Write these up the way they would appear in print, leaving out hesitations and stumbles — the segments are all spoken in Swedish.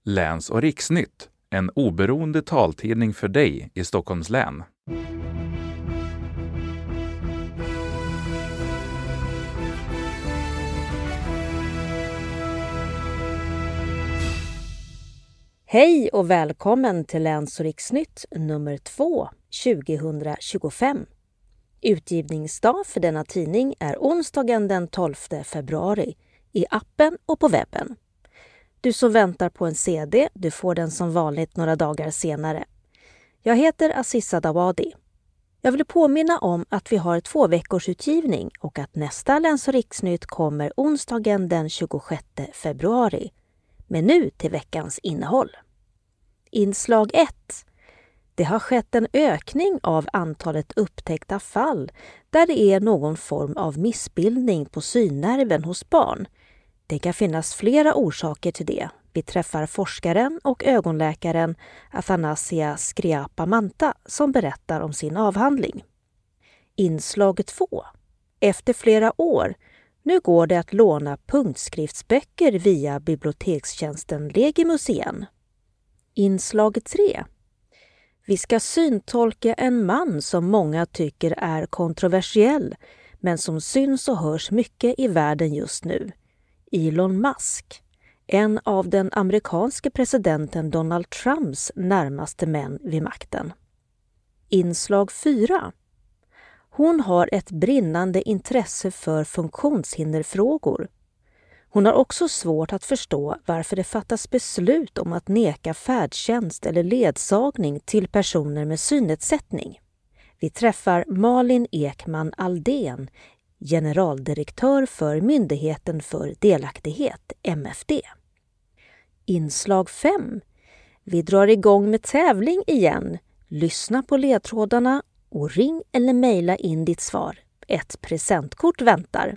Läns- och riksnytt, en oberoende taltidning för dig i Stockholms län. Hej och välkommen till Läns- och riksnytt nummer 2, 2025. Utgivningsdag för denna tidning är onsdagen den 12 februari i appen och på webben. Du som väntar på en CD, du får den som vanligt några dagar senare. Jag heter Aziza Dawadi. Jag vill påminna om att vi har 2 veckors utgivning och att nästa Läns- och riksnytt kommer onsdagen den 26 februari. Men nu till veckans innehåll. Inslag 1. Det har skett en ökning av antalet upptäckta fall där det är någon form av missbildning på synnerven hos barn. Det kan finnas flera orsaker till det. Vi träffar forskaren och ögonläkaren Athanasia Skriapa-Manta som berättar om sin avhandling. Inslag 2. Efter flera år. Nu går det att låna punktskriftsböcker via bibliotekstjänsten Legimus igen. Inslag 3. Vi ska syntolka en man som många tycker är kontroversiell men som syns och hörs mycket i världen just nu. Elon Musk, en av den amerikanske presidenten Donald Trumps närmaste män vid makten. Inslag 4. Hon har ett brinnande intresse för funktionshinderfrågor. Hon har också svårt att förstå varför det fattas beslut om att neka färdtjänst eller ledsagning till personer med synnedsättning. Vi träffar Malin Ekman Aldén, generaldirektör för Myndigheten för delaktighet, MFD. Inslag 5. Vi drar igång med tävling igen. Lyssna på ledtrådarna och ring eller mejla in ditt svar. Ett presentkort väntar.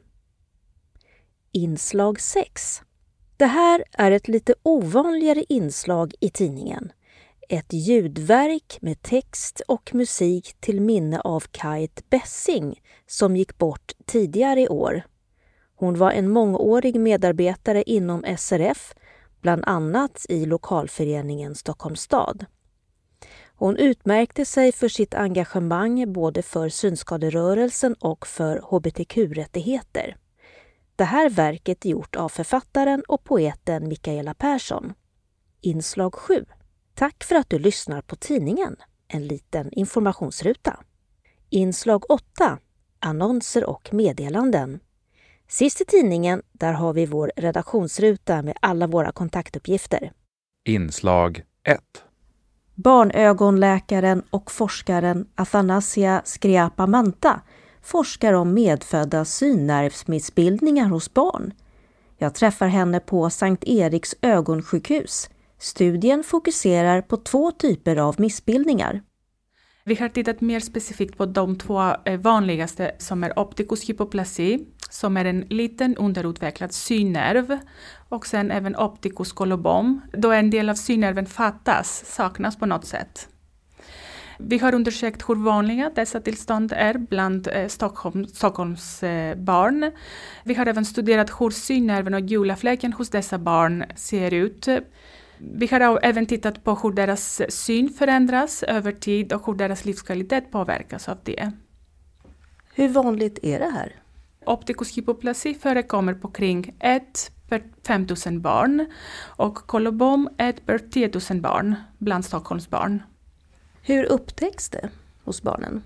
Inslag 6. Det här är ett lite ovanligare inslag i tidningen. Ett ljudverk med text och musik till minne av Kate Bessing som gick bort tidigare i år. Hon var en mångårig medarbetare inom SRF, bland annat i lokalföreningen Stockholms stad. Hon utmärkte sig för sitt engagemang både för synskaderörelsen och för hbtq-rättigheter. Det här verket är gjort av författaren och poeten Mikaela Persson. Inslag 7. Tack för att du lyssnar på tidningen. En liten informationsruta. Inslag 8. Annonser och meddelanden. Sist i tidningen, där har vi vår redaktionsruta med alla våra kontaktuppgifter. Inslag 1. Barnögonläkaren och forskaren Athanasia Skriapa-Manta forskar om medfödda synnervsmissbildningar hos barn. Jag träffar henne på Sankt Eriks ögonsjukhus. Studien fokuserar på 2 typer av missbildningar. Vi har tittat mer specifikt på de 2 vanligaste som är opticus hypoplasi, som är en liten underutvecklad synnerv, och sen även opticus colobom, då en del av synnerven saknas på något sätt. Vi har undersökt hur vanliga dessa tillstånd är bland Stockholms barn. Vi har även studerat hur synnerven och gula fläcken hos dessa barn ser ut. Vi har även tittat på hur deras syn förändras över tid och hur deras livskvalitet påverkas av det. Hur vanligt är det här? Opticus hypoplasi förekommer på kring 1 per 5 000 barn och colobom 1 per 10 000 barn bland Stockholms barn. Hur upptäcks det hos barnen?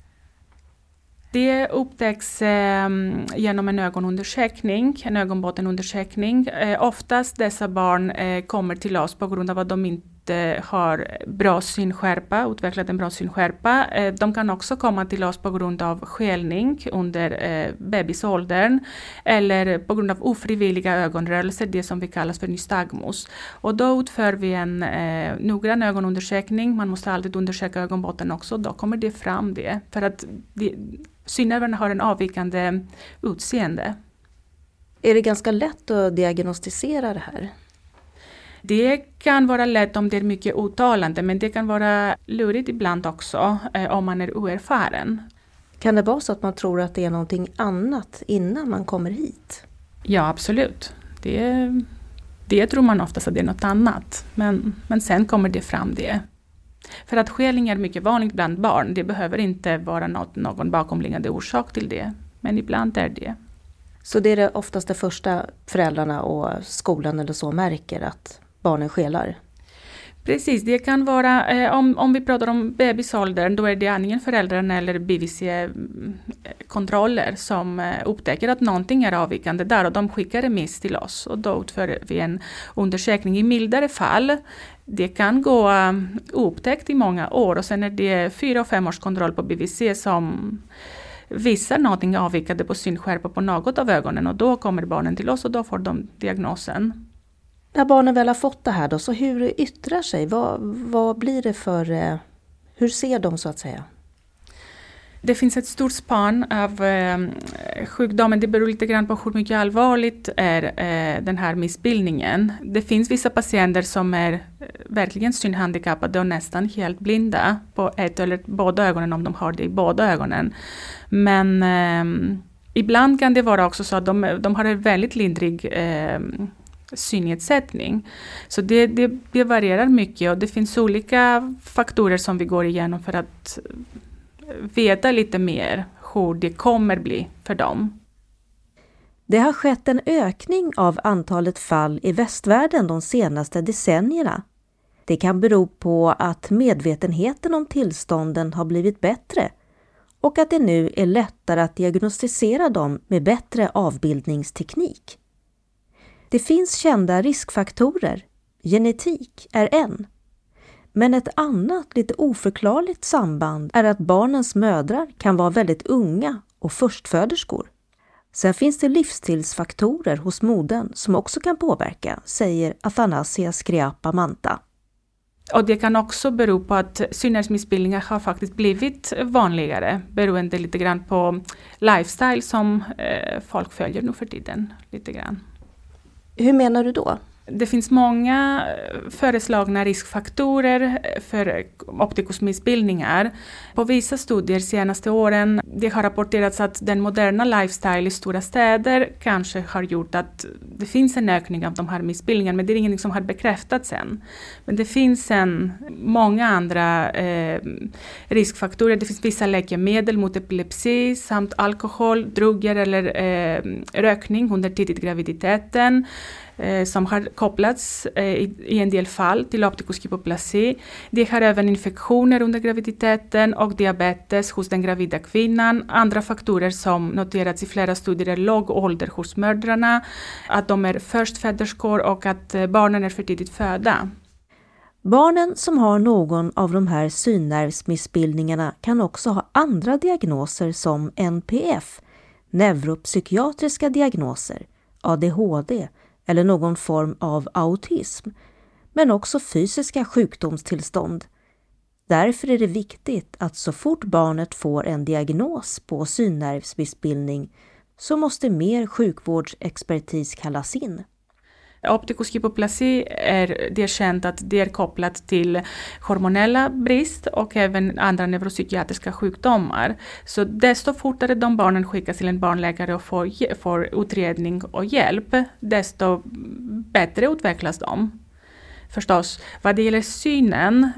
Det upptäcks genom en ögonundersökning, en ögonbottenundersökning. Oftast dessa barn kommer till oss på grund av att de inte har bra synskärpa, utvecklat en bra synskärpa. De kan också komma till oss på grund av skelning under bebisåldern eller på grund av ofrivilliga ögonrörelser, det som vi kallar för nystagmus. Och då utför vi en noggrann ögonundersökning. Man måste alltid undersöka ögonbotten också, då kommer det fram det. För att synnerverna har en avvikande utseende. Är det ganska lätt att diagnostisera det här? Det kan vara lätt om det är mycket uttalande, men det kan vara lurigt ibland också om man är oerfaren. Kan det vara så att man tror att det är någonting annat innan man kommer hit? Ja, absolut. Det Det tror man oftast att det är något annat, men sen kommer det fram det. För att skelning är mycket vanligt bland barn, det behöver inte vara någon bakomliggande orsak till det, men ibland är det. Så det är oftast det första föräldrarna och skolan eller så märker att barnen skelar? Precis, det kan vara, om vi pratar om bebisåldern, då är det antingen föräldrarna eller BVC-kontroller som upptäcker att någonting är avvikande där och de skickar remiss till oss och då utför vi en undersökning. I mildare fall, det kan gå upptäckt i många år och sen är det 4 och 5 års kontroll på BVC som visar någonting avvikande på synskärpa på något av ögonen och då kommer barnen till oss och då får de diagnosen. När barnen väl har fått det här då, så hur yttrar sig? Vad blir det för, hur ser de så att säga? Det finns ett stort spann av sjukdomen. Det beror lite grann på hur mycket allvarligt är den här missbildningen. Det finns vissa patienter som är verkligen synhandikappade och nästan helt blinda på ett eller båda ögonen om de har det i båda ögonen. Men ibland kan det vara också så att de har en väldigt lindrig synnedsättning. Så det varierar mycket och det finns olika faktorer som vi går igenom för att veta lite mer hur det kommer bli för dem. Det har skett en ökning av antalet fall i västvärlden de senaste decennierna. Det kan bero på att medvetenheten om tillstånden har blivit bättre och att det nu är lättare att diagnostisera dem med bättre avbildningsteknik. Det finns kända riskfaktorer. Genetik är en. Men ett annat lite oförklarligt samband är att barnens mödrar kan vara väldigt unga och förstföderskor. Sen finns det livsstilsfaktorer hos modern som också kan påverka, säger Athanasia Skriapa-Manta. Och det kan också bero på att synnerhetsmissbildningar har faktiskt blivit vanligare, beroende lite grann på lifestyle som folk följer nu för tiden. Lite grann. Hur menar du då? Det finns många föreslagna riskfaktorer för optikusmissbildningar. På vissa studier senaste åren det har rapporterats att den moderna lifestyle i stora städer kanske har gjort att det finns en ökning av de här missbildningarna, men det är ingenting som har bekräftats än. Men det finns många andra riskfaktorer. Det finns vissa läkemedel mot epilepsi samt alkohol, droger eller rökning under tidigt graviditeten som har kopplats i en del fall till optikuskypoplasi. Det har även infektioner under graviditeten och diabetes hos den gravida kvinnan. Andra faktorer som noterats i flera studier är låg ålder hos mödrarna, att de är förstföderskor och att barnen är för tidigt födda. Barnen som har någon av de här synnervsmissbildningarna kan också ha andra diagnoser som NPF, neuropsykiatriska diagnoser, ADHD eller någon form av autism, men också fysiska sjukdomstillstånd. Därför är det viktigt att så fort barnet får en diagnos på synnervsmissbildning så måste mer sjukvårdsexpertis kallas in. Optikuskypoplasi är känt att det är kopplat till hormonella brist och även andra neuropsykiatriska sjukdomar. Så desto fortare de barnen skickas till en barnläkare och får utredning och hjälp, desto bättre utvecklas de. Förstås, vad det gäller synen,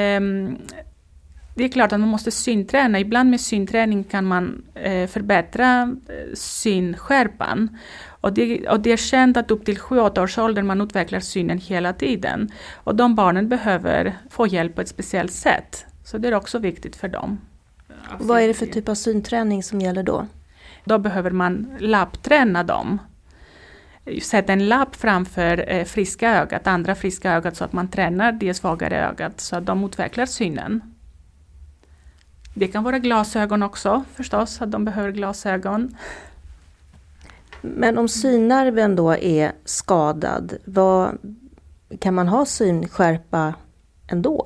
det är klart att man måste synträna. Ibland med synträning kan man förbättra synskärpan. Och det är känt att upp till 7-8 års ålder man utvecklar synen hela tiden. Och de barnen behöver få hjälp på ett speciellt sätt. Så det är också viktigt för dem. Vad är det för typ av synträning som gäller då? Då behöver man labbträna dem. Sätta en labb framför friska ögat, andra friska ögat så att man tränar det svagare ögat så att de utvecklar synen. Det kan vara glasögon också förstås, att de behöver glasögon. Men om synnerven då är skadad, kan man ha synskärpa ändå?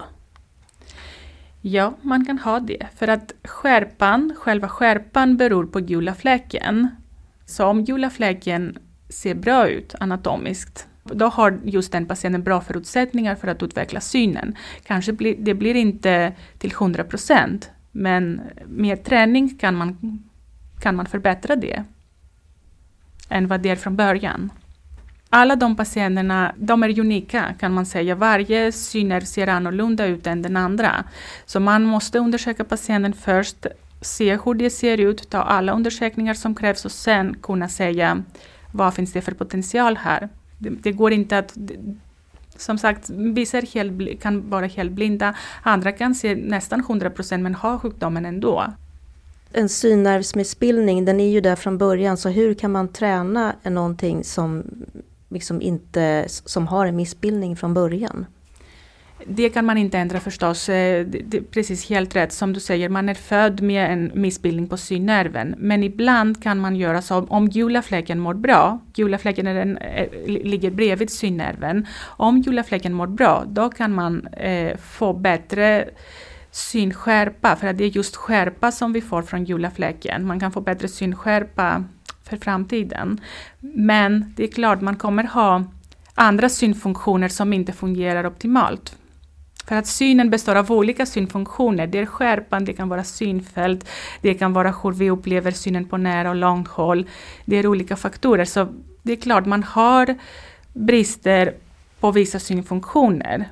Ja, man kan ha det. För att själva skärpan beror på gula fläcken. Så om gula fläcken ser bra ut anatomiskt, då har just den patienten bra förutsättningar för att utveckla synen. Kanske det blir inte till 100%, men med träning kan man förbättra det än vad det är från början. Alla de patienterna, de är unika kan man säga. Varje synnerv ser annorlunda ut än den andra. Så man måste undersöka patienten först, se hur det ser ut, ta alla undersökningar som krävs och sen kunna säga vad finns det för potential här. Det går inte att, som sagt, vissa kan vara helt blinda, andra kan se nästan 100% men ha sjukdomen ändå. En synnervsmissbildning, den är ju där från början, så hur kan man träna någonting som liksom inte, som har en missbildning från början? Det kan man inte ändra förstås. Det är precis helt rätt som du säger. Man är född med en missbildning på synnerven. Men ibland kan man göra så om gula fläcken mår bra. Gula fläcken ligger bredvid synnerven. Om gula fläcken mår bra, då kan man få bättre synskärpa. För att det är just skärpa som vi får från gula fläcken. Man kan få bättre synskärpa för framtiden. Men det är klart, man kommer ha andra synfunktioner som inte fungerar optimalt. För att synen består av olika synfunktioner. Det är skärpan, det kan vara synfält, det kan vara hur vi upplever synen på nära och långt håll. Det är olika faktorer. Så det är klart, man har brister på vissa synfunktioner.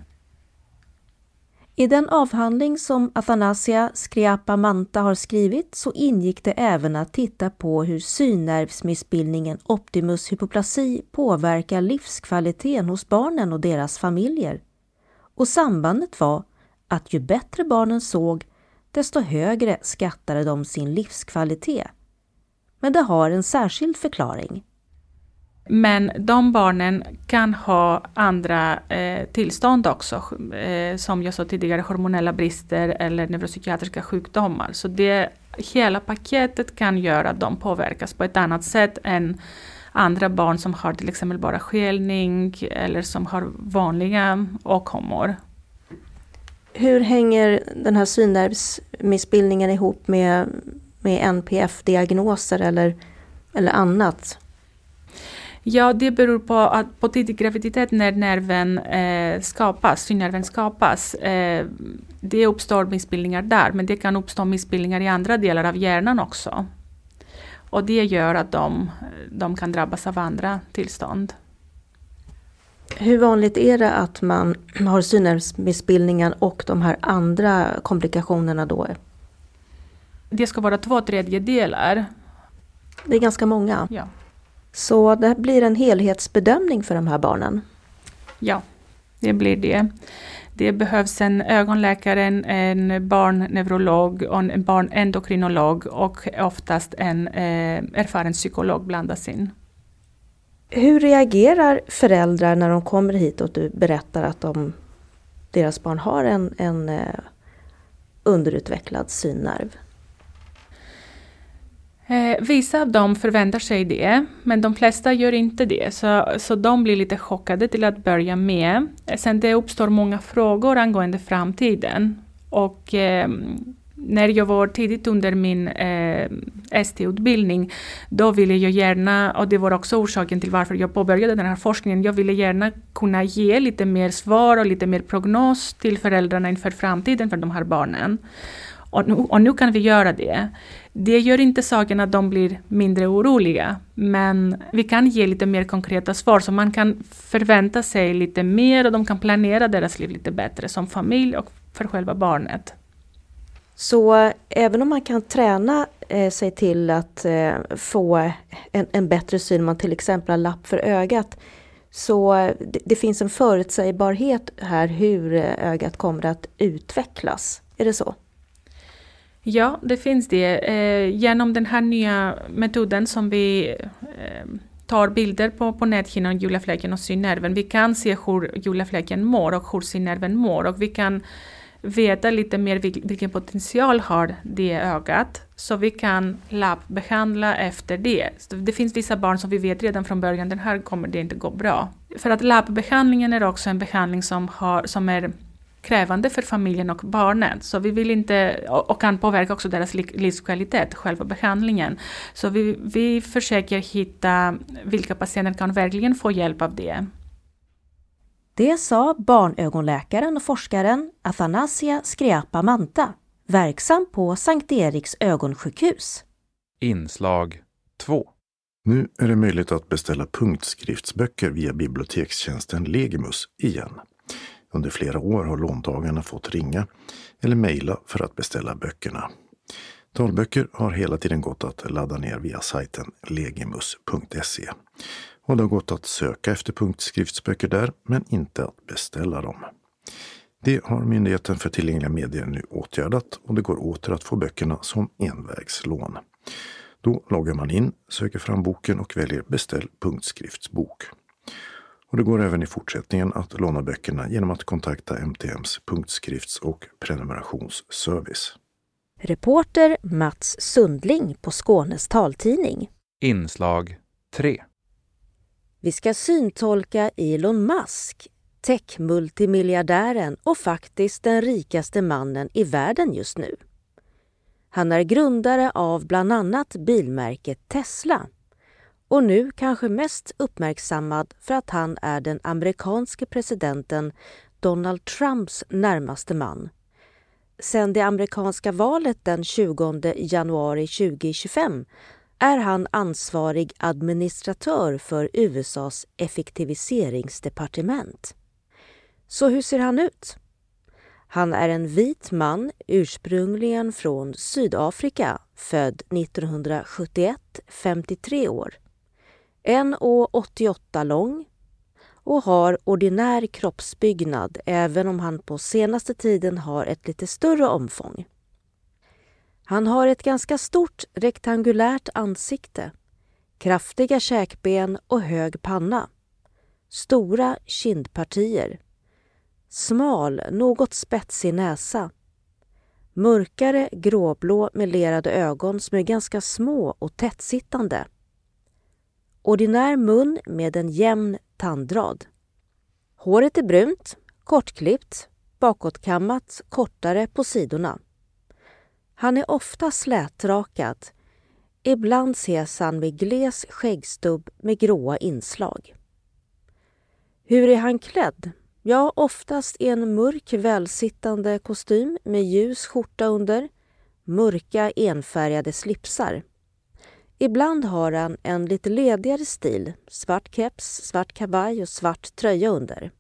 I den avhandling som Athanasia Skriapa-Manta har skrivit så ingick det även att titta på hur synnervsmissbildningen optimus hypoplasi påverkar livskvaliteten hos barnen och deras familjer. Och sambandet var att ju bättre barnen såg, desto högre skattade de sin livskvalitet. Men det har en särskild förklaring. Men de barnen kan ha andra tillstånd också, som jag sa tidigare, hormonella brister eller neuropsykiatriska sjukdomar. Så hela paketet kan göra att de påverkas på ett annat sätt än andra barn som har till exempel bara skelning eller som har vanliga åkommor. Hur hänger den här synnervsmissbildningen ihop med NPF-diagnoser eller annat? Ja, det beror på tidig graviditet när synnerven skapas. Det uppstår missbildningar där, men det kan uppstå missbildningar i andra delar av hjärnan också. Och det gör att de kan drabbas av andra tillstånd. Hur vanligt är det att man har synnervsmissbildningar och de här andra komplikationerna då? Det ska vara 2/3. Det är ganska många. Ja. Så det blir en helhetsbedömning för de här barnen? Ja, det blir det. Det behövs en ögonläkare, en barnneurolog och en barnendokrinolog och oftast en erfaren psykolog blandas in. Hur reagerar föräldrar när de kommer hit och du berättar att deras barn har en underutvecklad synnerv? Vissa av dem förväntar sig det, men de flesta gör inte det. Så de blir lite chockade till att börja med. Sen det uppstår många frågor angående framtiden. Och när jag var tidigt under min ST-utbildning, då ville jag gärna, och det var också orsaken till varför jag påbörjade den här forskningen, jag ville gärna kunna ge lite mer svar och lite mer prognos till föräldrarna inför framtiden för de här barnen. Och nu kan vi göra det. Det gör inte saken att de blir mindre oroliga, men vi kan ge lite mer konkreta svar så man kan förvänta sig lite mer och de kan planera deras liv lite bättre som familj och för själva barnet. Så även om man kan träna sig till att få en bättre syn, man till exempel har lapp för ögat, så det finns en förutsägbarhet här hur ögat kommer att utvecklas. Är det så? Ja, det finns det. Genom den här nya metoden som vi tar bilder på näthinnan, gula fläcken och synnerven. Vi kan se hur gula fläcken mår och hur synnerven mår. Och vi kan veta lite mer vilken potential har det ögat. Så vi kan labbbehandla efter det. Så det finns vissa barn som vi vet redan från början, den här kommer det inte gå bra. För att labbbehandlingen är också en behandling som är krävande för familjen och barnet. Så vi vill inte, och kan påverka också deras livskvalitet, själva behandlingen. Så vi försöker hitta vilka patienter kan verkligen få hjälp av det. Det sa barnögonläkaren och forskaren Athanasia Skriapa-Manta, verksam på Sankt Eriks ögonsjukhus. Inslag 2. Nu är det möjligt att beställa punktskriftsböcker via bibliotekstjänsten Legimus igen. Under flera år har låntagarna fått ringa eller mejla för att beställa böckerna. Talböcker har hela tiden gått att ladda ner via sajten legimus.se. Och det har gått att söka efter punktskriftsböcker där, men inte att beställa dem. Det har Myndigheten för tillgängliga medier nu åtgärdat och det går åter att få böckerna som envägslån. Då loggar man in, söker fram boken och väljer beställ punktskriftsbok. Och det går även i fortsättningen att låna böckerna genom att kontakta MTMs punktskrifts- och prenumerationsservice. Reporter Mats Sundling på Skånes taltidning. Inslag 3. Vi ska syntolka Elon Musk, tech-multimiljardären och faktiskt den rikaste mannen i världen just nu. Han är grundare av bland annat bilmärket Tesla och nu kanske mest uppmärksammad för att han är den amerikanske presidenten Donald Trumps närmaste man. Sedan det amerikanska valet den 20 januari 2025 är han ansvarig administratör för USAs effektiviseringsdepartement. Så hur ser han ut? Han är en vit man, ursprungligen från Sydafrika, född 1971, 53 år. 1,88 lång och har ordinär kroppsbyggnad även om han på senaste tiden har ett lite större omfång. Han har ett ganska stort rektangulärt ansikte, kraftiga käkben och hög panna, stora kindpartier, smal, något spetsig näsa, mörkare gråblå melerade ögon som är ganska små och tättsittande, ordinär mun med en jämn tandrad. Håret är brunt, kortklippt, bakåtkammat, kortare på sidorna. Han är ofta slätrakad. Ibland ses han med gles skäggstubb med gråa inslag. Hur är han klädd? Ja, oftast i en mörk välsittande kostym med ljus skjorta under, mörka enfärgade slipsar. Ibland har han en lite ledigare stil, svart keps, svart kavaj och svart tröja under.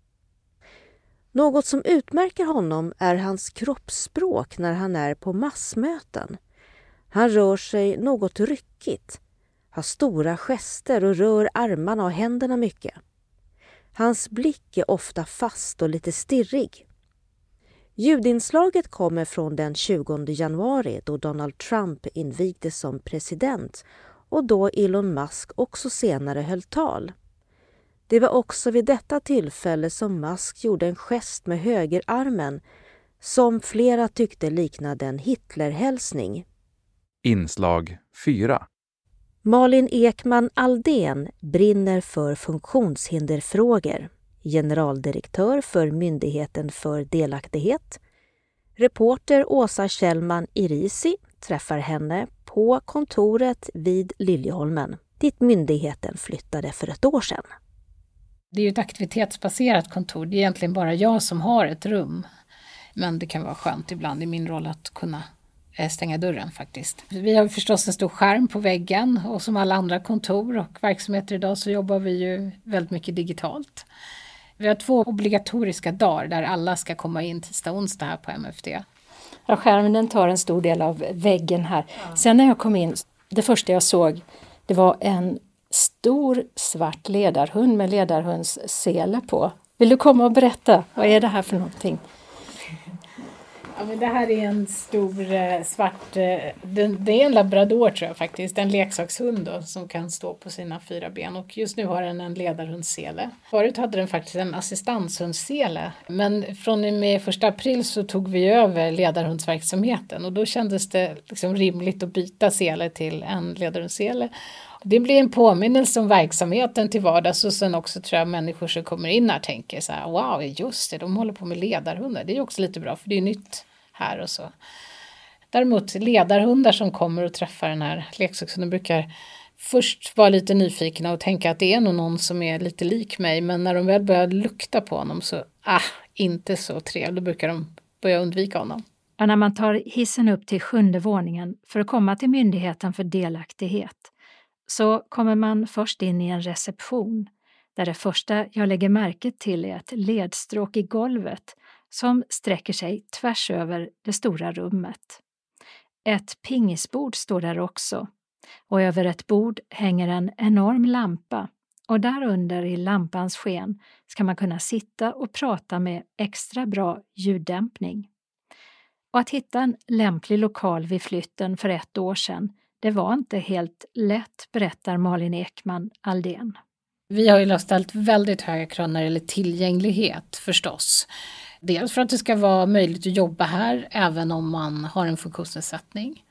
Något som utmärker honom är hans kroppsspråk när han är på massmöten. Han rör sig något ryckigt, har stora gester och rör armarna och händerna mycket. Hans blick är ofta fast och lite stirrig. Ljudinslaget kommer från den 20 januari då Donald Trump invigdes som president och då Elon Musk också senare höll tal. Det var också vid detta tillfälle som Musk gjorde en gest med högerarmen som flera tyckte liknade en Hitlerhälsning. Inslag 4. Malin Ekman Aldén brinner för funktionshinderfrågor. Generaldirektör för Myndigheten för delaktighet. Reporter Åsa Kjellman Irisi träffar henne på kontoret vid Liljeholmen, dit myndigheten flyttade för ett år sedan. Det är ju ett aktivitetsbaserat kontor. Det är egentligen bara jag som har ett rum. Men det kan vara skönt ibland i min roll att kunna stänga dörren faktiskt. Vi har förstås en stor skärm på väggen och som alla andra kontor och verksamheter idag så jobbar vi ju väldigt mycket digitalt. Vi har 2 obligatoriska dagar där alla ska komma in tisdag och onsdag här på MFD. Ja, skärmen den tar en stor del av väggen här. Ja. Sen när jag kom in, det första jag såg, det var en stor svart ledarhund med ledarhundssele på. Vill du komma och berätta? Vad är det här för någonting? Ja, men det här är en stor svart, det är en labrador tror jag faktiskt, en leksakshund då, som kan stå på sina 4 ben och just nu har den en ledarhundssele. Förut hade den faktiskt en assistanshundssele, men från och med 1 april så tog vi över ledarhundsverksamheten och då kändes det liksom rimligt att byta sele till en ledarhundssele. Det blir en påminnelse om verksamheten till vardags och sen också tror jag människor som kommer in här tänker så här, wow, just det, de håller på med ledarhundar. Det är också lite bra för det är nytt här och så. Däremot ledarhundar som kommer och träffar den här leksakshunden brukar först vara lite nyfikna och tänka att det är nog någon som är lite lik mig. Men när de väl börjar lukta på honom så, inte så trevligt. Då brukar de börja undvika honom. Och när man tar hissen upp till 7:e våningen för att komma till Myndigheten för delaktighet så kommer man först in i en reception där det första jag lägger märke till är ett ledstråk i golvet som sträcker sig tvärs över det stora rummet. Ett pingisbord står där också och över ett bord hänger en enorm lampa och där under i lampans sken ska man kunna sitta och prata med extra bra ljuddämpning. Och att hitta en lämplig lokal vid flytten för 1 år sedan, det var inte helt lätt, berättar Malin Ekman Aldén. Vi har ju ställt väldigt höga krav när det gäller tillgänglighet förstås. Dels för att det ska vara möjligt att jobba här även om man har en funktionsnedsättning.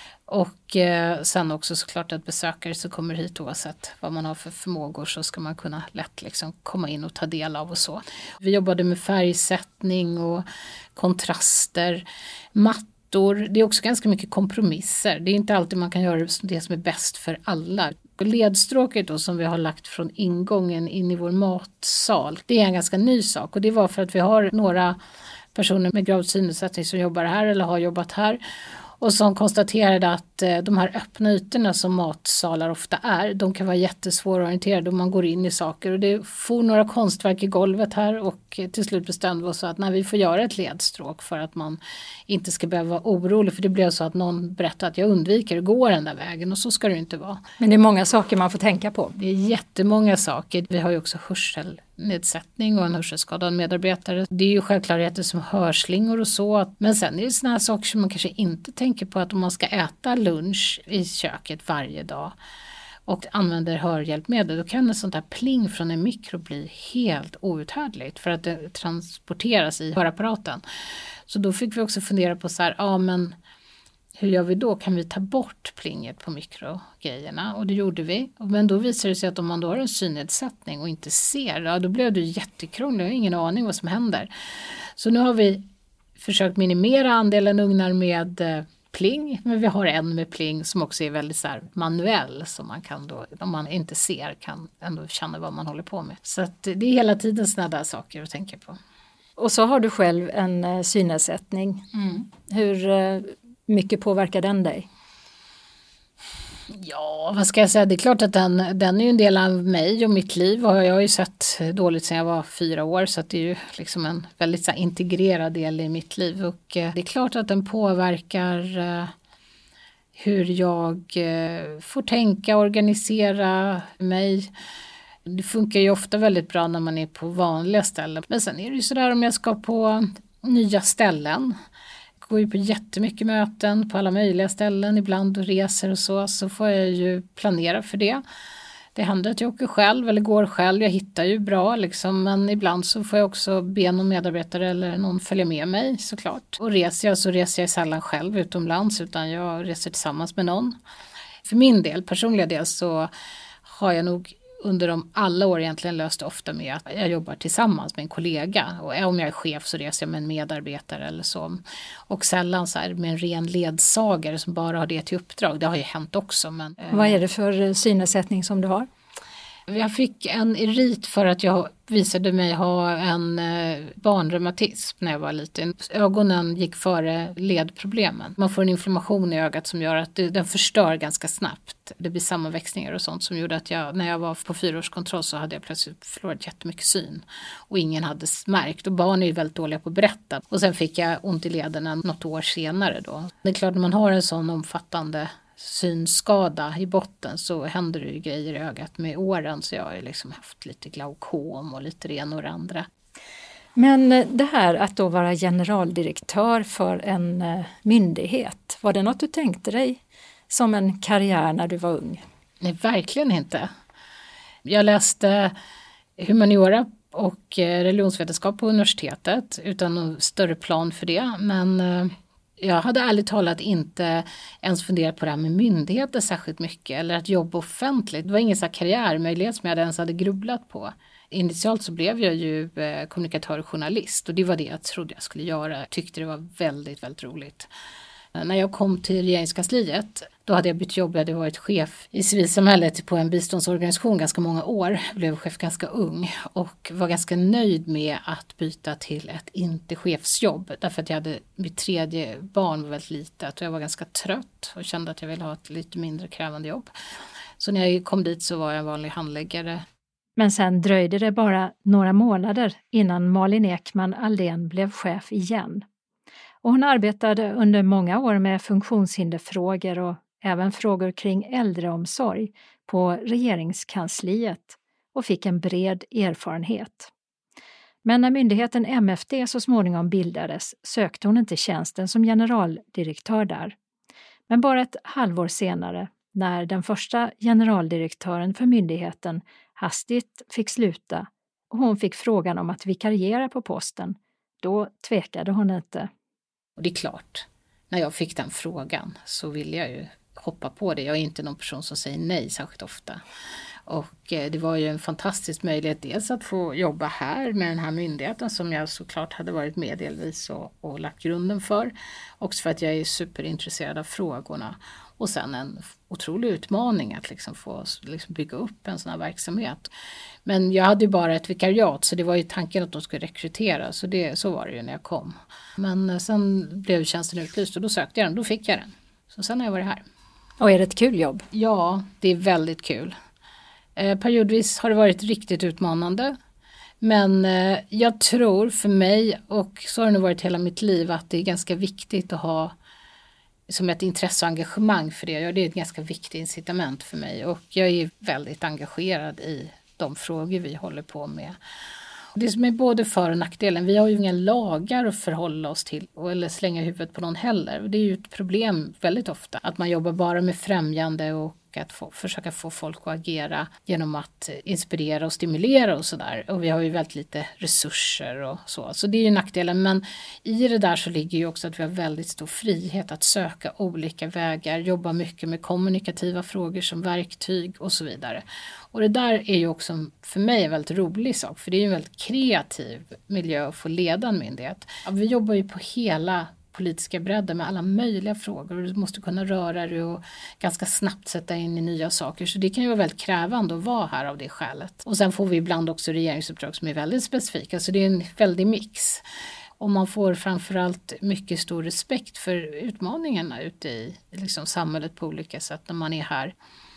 Och sen också såklart att besökare som kommer hit oavsett vad man har för förmågor så ska man kunna lätt liksom komma in och ta del av och så. Vi jobbade med färgsättning och kontraster, mattor. Det är också ganska mycket kompromisser. Det är inte alltid man kan göra det som är bäst för alla. Ledstråket då som vi har lagt från ingången in i vår matsal, det är en ganska ny sak och det var för att vi har några personer med grav synnedsättning som jobbar här eller har jobbat här och som konstaterade att de här öppna ytorna som matsalar ofta är, de kan vara jättesvårorienterade om man går in i saker och det får några konstverk i golvet här och till slut bestämde vi oss att vi får göra ett ledstråk för att man inte ska behöva vara orolig för det blev så att någon berättade att jag undviker att gå den där vägen och så ska det inte vara. Men det är många saker man får tänka på. Det är jättemånga saker. Vi har ju också hörselnedsättning och en hörselskadad medarbetare. Det är ju självklarheter som hörslingor och så. Men sen är det såna här saker som man kanske inte tänker på att om man ska äta lunch i köket varje dag och använder hörhjälpmedel då kan ett sånt här pling från en mikro bli helt outhärdligt för att det transporteras i hörapparaten. Så då fick vi också fundera på så här, men hur gör vi då? Kan vi ta bort plinget på mikrogrejerna? Och det gjorde vi. Men då visade det sig att om man då har en synnedsättning och inte ser, då blev det jättekrångligt. Jag har ingen aning vad som händer. Så nu har vi försökt minimera andelen ugnar med pling. Men vi har en med pling som också är väldigt så här manuell. Som man kan då, om man inte ser, kan ändå känna vad man håller på med. Så att det är hela tiden sådana där saker att tänka på. Och så har du själv en synnedsättning. Hur mycket påverkar den dig? Ja, vad ska jag säga? Det är klart att den är ju en del av mig och mitt liv. Och jag har ju sett dåligt sedan jag var 4 år. Så att det är ju liksom en väldigt så här, integrerad del i mitt liv. Och det är klart att den påverkar hur jag får tänka, organisera mig. Det funkar ju ofta väldigt bra när man är på vanliga ställen. Men sen är det ju sådär om jag ska på nya ställen. Går ju på jättemycket möten på alla möjliga ställen, ibland reser och så får jag ju planera för det. Det händer att jag åker själv eller går själv, jag hittar ju bra liksom, men ibland så får jag också be någon medarbetare eller någon följa med mig såklart. Och reser jag sällan själv utomlands utan jag reser tillsammans med någon. För min del, personliga del så har jag nog under alla år egentligen löst ofta med att jag jobbar tillsammans med en kollega. Och om jag är chef så reser jag med en medarbetare eller så. Och sällan så här med en ren ledsagare som bara har det till uppdrag. Det har ju hänt också. Men, vad är det för synnedsättning som du har? Jag fick en erit för att jag visade mig ha en barnreumatism när jag var liten. Ögonen gick före ledproblemen. Man får en inflammation i ögat som gör att den förstör ganska snabbt. Det blir sammanväxningar och sånt som gjorde att när jag var på 4-årskontroll så hade jag plötsligt förlorat jättemycket syn. Och ingen hade märkt. Och barn är ju väldigt dåliga på att berätta. Och sen fick jag ont i lederna något år senare då. Det är klart när man har en sån omfattande synskada i botten så händer det ju grejer i ögat med åren så jag har liksom haft lite glaukom och lite det ena och det andra. Men det här att då vara generaldirektör för en myndighet, var det något du tänkte dig som en karriär när du var ung? Nej, verkligen inte. Jag läste humaniora och religionsvetenskap på universitetet utan någon större plan för det, men jag hade ärligt talat inte ens funderat på det här med myndigheter särskilt mycket eller att jobba offentligt. Det var ingen så här karriärmöjlighet som jag ens hade grubblat på. Initialt så blev jag ju kommunikatör och journalist och det var det jag trodde jag skulle göra. Jag tyckte det var väldigt, väldigt roligt. När jag kom till regeringskansliet, då hade jag bytt jobb. Jag hade varit chef i civilsamhället på en biståndsorganisation ganska många år. Jag blev chef ganska ung och var ganska nöjd med att byta till ett inte-chefsjobb. Därför att jag hade mitt 3:e barn var väldigt litet och jag var ganska trött och kände att jag ville ha ett lite mindre krävande jobb. Så när jag kom dit så var jag en vanlig handläggare. Men sen dröjde det bara några månader innan Malin Ekman Aldén blev chef igen. Och hon arbetade under många år med funktionshinderfrågor och även frågor kring äldreomsorg på regeringskansliet och fick en bred erfarenhet. Men när myndigheten MFD så småningom bildades sökte hon inte tjänsten som generaldirektör där. Men bara ett halvår senare, när den första generaldirektören för myndigheten hastigt fick sluta och hon fick frågan om att vikariera på posten, då tvekade hon inte. Och det är klart, när jag fick den frågan så ville jag ju hoppa på det. Jag är inte någon person som säger nej särskilt ofta. Och det var ju en fantastisk möjlighet dels att få jobba här med den här myndigheten som jag såklart hade varit med delvis och lagt grunden för. Också för att jag är superintresserad av frågorna. Och sen en otrolig utmaning att liksom få bygga upp en sån här verksamhet. Men jag hade ju bara ett vikariat så det var ju tanken att de skulle rekrytera. Så var det ju när jag kom. Men sen blev tjänsten utlyst och då sökte jag den. Då fick jag den. Så sen har jag varit här. Och är det ett kul jobb? Ja, det är väldigt kul. Periodvis har det varit riktigt utmanande. Men jag tror för mig, och så har det nog varit hela mitt liv, att det är ganska viktigt att ha som ett intresse och engagemang för det. Det är ett ganska viktigt incitament för mig. Och jag är väldigt engagerad i de frågor vi håller på med. Det som är både för- och nackdelen. Vi har ju inga lagar att förhålla oss till eller slänga huvudet på någon heller. Det är ju ett problem väldigt ofta. Att man jobbar bara med främjande och att försöka få folk att agera genom att inspirera och stimulera och sådär. Och vi har ju väldigt lite resurser och så. Så det är ju nackdelen. Men i det där så ligger ju också att vi har väldigt stor frihet att söka olika vägar. Jobba mycket med kommunikativa frågor som verktyg och så vidare. Och det där är ju också för mig en väldigt rolig sak. För det är ju en väldigt kreativ miljö att få leda en myndighet. Ja, vi jobbar ju på hela politiska bredden med alla möjliga frågor och du måste kunna röra dig och ganska snabbt sätta in i nya saker. Så det kan ju vara väldigt krävande att vara här av det skälet. Och sen får vi ibland också regeringsuppdrag som är väldigt specifika, så det är en väldig mix. Och man får framförallt mycket stor respekt för utmaningarna ute i samhället på olika sätt när man är här.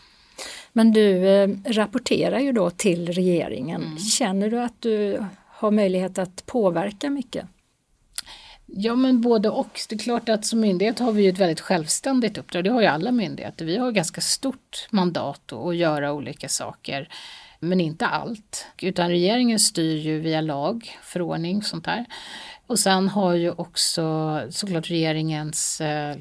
Men du rapporterar ju då till regeringen. Känner du att du har möjlighet att påverka mycket? Ja, men både och. Det är klart att som myndighet har vi ju ett väldigt självständigt uppdrag. Det har ju alla myndigheter. Vi har ganska stort mandat att göra olika saker. Men inte allt. Utan regeringen styr ju via lag, förordning och sånt där. Och sen har ju också såklart regeringens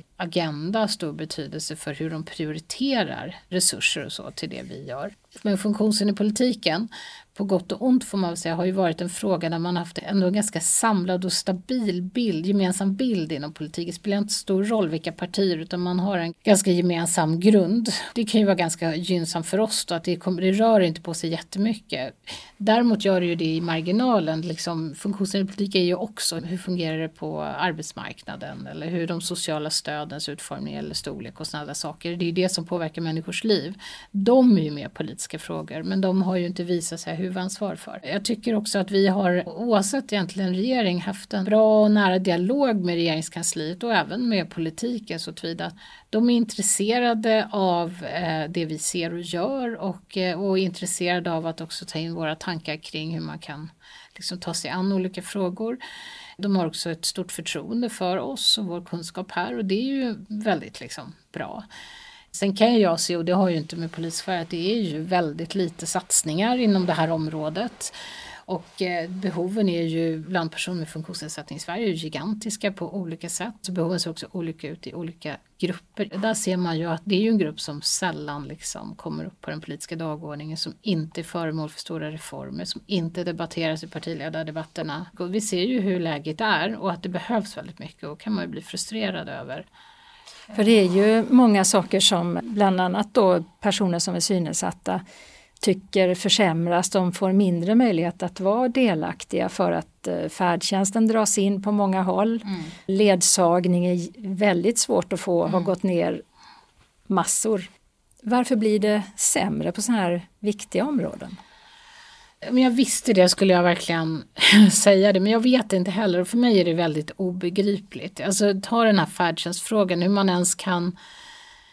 agenda stor betydelse för hur de prioriterar resurser och så till det vi gör. Men funktionshinder i politiken, på gott och ont får man väl säga, har ju varit en fråga där man haft ändå en ganska samlad och stabil bild, gemensam bild inom politiken. Det spelar inte stor roll vilka partier utan man har en ganska gemensam grund. Det kan ju vara ganska gynnsamt för oss då, att det rör inte på sig jättemycket. Däremot gör det ju det i marginalen. Funktionshinder i politik är ju också hur fungerar det på arbetsmarknaden eller hur de sociala stödens utformning eller storlek och sådana saker. Det är ju det som påverkar människors liv. De är ju mer politiska frågor men de har ju inte visat sig huvudansvar för. Jag tycker också att vi har, oavsett egentligen regering, haft en bra och nära dialog med regeringskansliet och även med politiken så tillvida. De är intresserade av det vi ser och gör och intresserade av att också ta in våra tankar kring hur man kan ta sig an olika frågor. De har också ett stort förtroende för oss och vår kunskap här och det är ju väldigt bra. Sen kan jag se, och det har ju inte med polisfärg, att det är ju väldigt lite satsningar inom det här området. Och behoven är ju bland personer med funktionsnedsättning i Sverige är gigantiska på olika sätt. Så behoven ser också olika ut i olika grupper. Där ser man ju att det är ju en grupp som sällan kommer upp på den politiska dagordningen, som inte är föremål för stora reformer, som inte debatteras i partiledardebatterna. Och vi ser ju hur läget är och att det behövs väldigt mycket och kan man ju bli frustrerad över. För det är ju många saker som bland annat då personer som är synnedsatta tycker försämras. De får mindre möjlighet att vara delaktiga för att färdtjänsten dras in på många håll. Ledsagning är väldigt svårt att få, har gått ner massor. Varför blir det sämre på sådana här viktiga områden? Men jag visste det, skulle jag verkligen säga det, men jag vet inte heller och för mig är det väldigt obegripligt. Alltså ta den här färdtjänstfrågan, hur man ens kan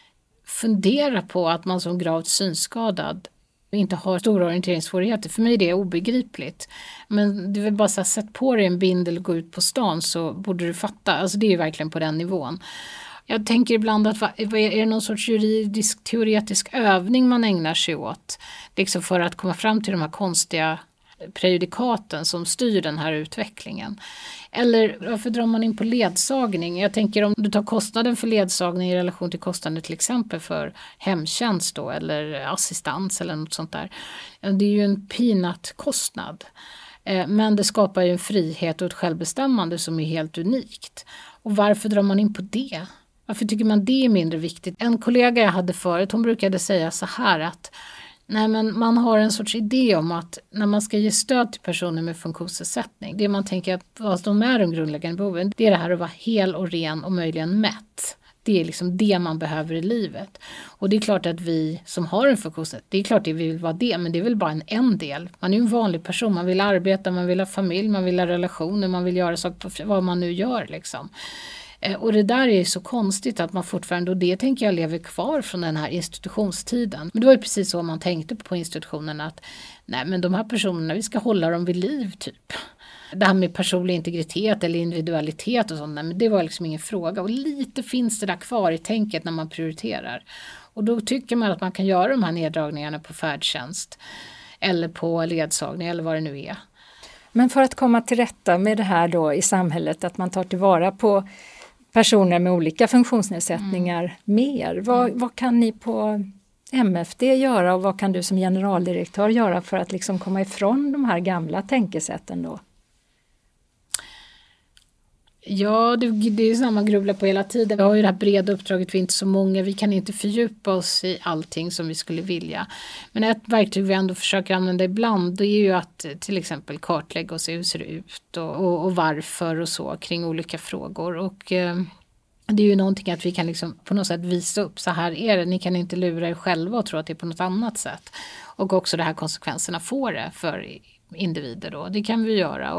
fundera på att man som gravt synskadad inte har stora orienteringssvårigheter. För mig är det obegripligt. Men du vill bara sätta på dig en bindel och gå ut på stan så borde du fatta. Alltså det är ju verkligen på den nivån. Jag tänker ibland att är det någon sorts juridisk teoretisk övning man ägnar sig åt? Liksom för att komma fram till de här konstiga prejudikaten som styr den här utvecklingen. Eller varför drar man in på ledsagning? Jag tänker om du tar kostnaden för ledsagning i relation till kostnaden till exempel för hemtjänst då, eller assistans eller något sånt där. Det är ju en peanut-kostnad. Men det skapar ju en frihet och ett självbestämmande som är helt unikt. Och varför drar man in på det? Varför tycker man det är mindre viktigt? En kollega jag hade förut, hon brukade säga så här att nej, men man har en sorts idé om att när man ska ge stöd till personer med funktionsnedsättning, det man tänker att vad de är de grundläggande behoven, det är det här att vara hel och ren och möjligen mätt. Det är liksom det man behöver i livet. Och det är klart att vi som har en funktionsnedsättning, det är klart att vi vill vara det, men det är väl bara en del. Man är ju en vanlig person, man vill arbeta, man vill ha familj, man vill ha relationer, man vill göra saker, vad man nu gör liksom. Och det där är så konstigt att man fortfarande, och det tänker jag lever kvar från den här institutionstiden. Men det var ju precis så man tänkte på institutionen att nej men de här personerna, vi ska hålla dem vid liv typ. Det här med personlig integritet eller individualitet och sånt, men det var liksom ingen fråga. Och lite finns det där kvar i tänket när man prioriterar. Och då tycker man att man kan göra de här neddragningarna på färdtjänst eller på ledsagning eller vad det nu är. Men för att komma till rätta med det här då i samhället, att man tar tillvara på personer med olika funktionsnedsättningar mer. Vad kan ni på MFD göra och vad kan du som generaldirektör göra för att liksom komma ifrån de här gamla tänkesätten då? Ja, det är samma grubbla på hela tiden. Vi har ju det här breda uppdraget, vi är inte så många. Vi kan inte fördjupa oss i allting som vi skulle vilja. Men ett verktyg vi ändå försöker använda ibland, det är ju att till exempel kartlägga och se hur ser det ut och varför och så kring olika frågor. Och det är ju någonting att vi kan liksom på något sätt visa upp, så här är det. Ni kan inte lura er själva och tro att det är på något annat sätt. Och också det här konsekvenserna får det för individer då. Det kan vi göra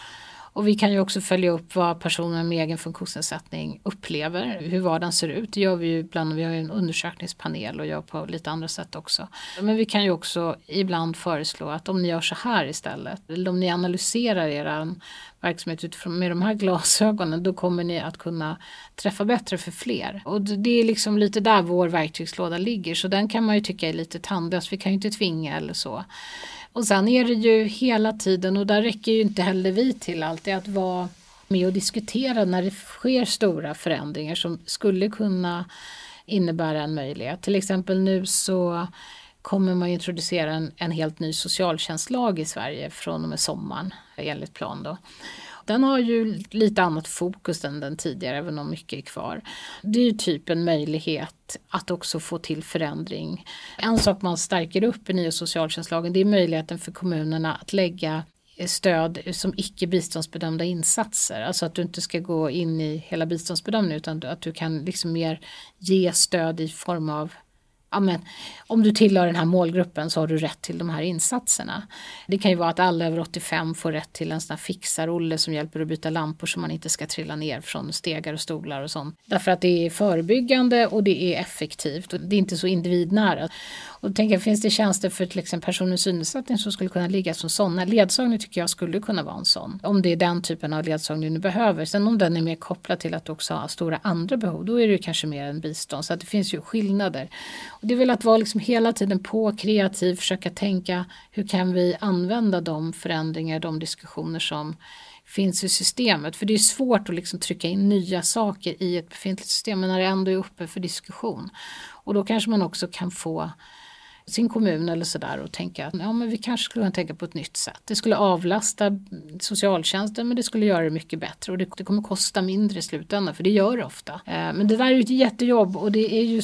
och vi kan ju också följa upp vad personer med egen funktionsnedsättning upplever, hur vardagen ser ut. Det gör vi ju ibland, vi har ju en undersökningspanel och gör på lite andra sätt också. Men vi kan ju också ibland föreslå att om ni gör så här istället, eller om ni analyserar er verksamhet utifrån med de här glasögonen, då kommer ni att kunna träffa bättre för fler. Och det är liksom lite där vår verktygslåda ligger, så den kan man ju tycka är lite tandlös, vi kan ju inte tvinga eller så. Och sen är det ju hela tiden, och där räcker ju inte heller vi till alltid, att vara med och diskutera när det sker stora förändringar som skulle kunna innebära en möjlighet. Till exempel nu så kommer man introducera en helt ny socialtjänstlag i Sverige från och med sommaren enligt plan då. Den har ju lite annat fokus än den tidigare, även om mycket är kvar. Det är ju typ en möjlighet att också få till förändring. En sak man stärker upp i nya socialtjänstlagen, det är möjligheten för kommunerna att lägga stöd som icke biståndsbedömda insatser. Alltså att du inte ska gå in i hela biståndsbedömningen, utan att du kan liksom mer ge stöd i form av, ja, men, om du tillhör den här målgruppen så har du rätt till de här insatserna. Det kan ju vara att alla över 85 får rätt till en sån här fixarolle som hjälper att byta lampor så man inte ska trilla ner från stegar och stolar och sånt. Därför att det är förebyggande och det är effektivt och det är inte så individnära. Och då tänker jag, finns det tjänster för till exempel personer med synnedsättning som skulle kunna ligga som sådana? Ledsagning tycker jag skulle kunna vara en sån. Om det är den typen av ledsagning du behöver. Sen om den är mer kopplad till att du också har stora andra behov, då är det ju kanske mer en bistånd. Så att det finns ju skillnader. Och det är väl att vara liksom hela tiden på kreativ, försöka tänka hur kan vi använda de förändringar, de diskussioner som finns i systemet. För det är svårt att liksom trycka in nya saker i ett befintligt system, men när det ändå är uppe för diskussion. Och då kanske man också kan få sin kommun eller sådär och tänka att ja, men vi kanske skulle kunna tänka på ett nytt sätt. Det skulle avlasta socialtjänsten, men det skulle göra det mycket bättre och det kommer kosta mindre i slutändan, för det gör det ofta. Men det där är ju ett jättejobb och det är ju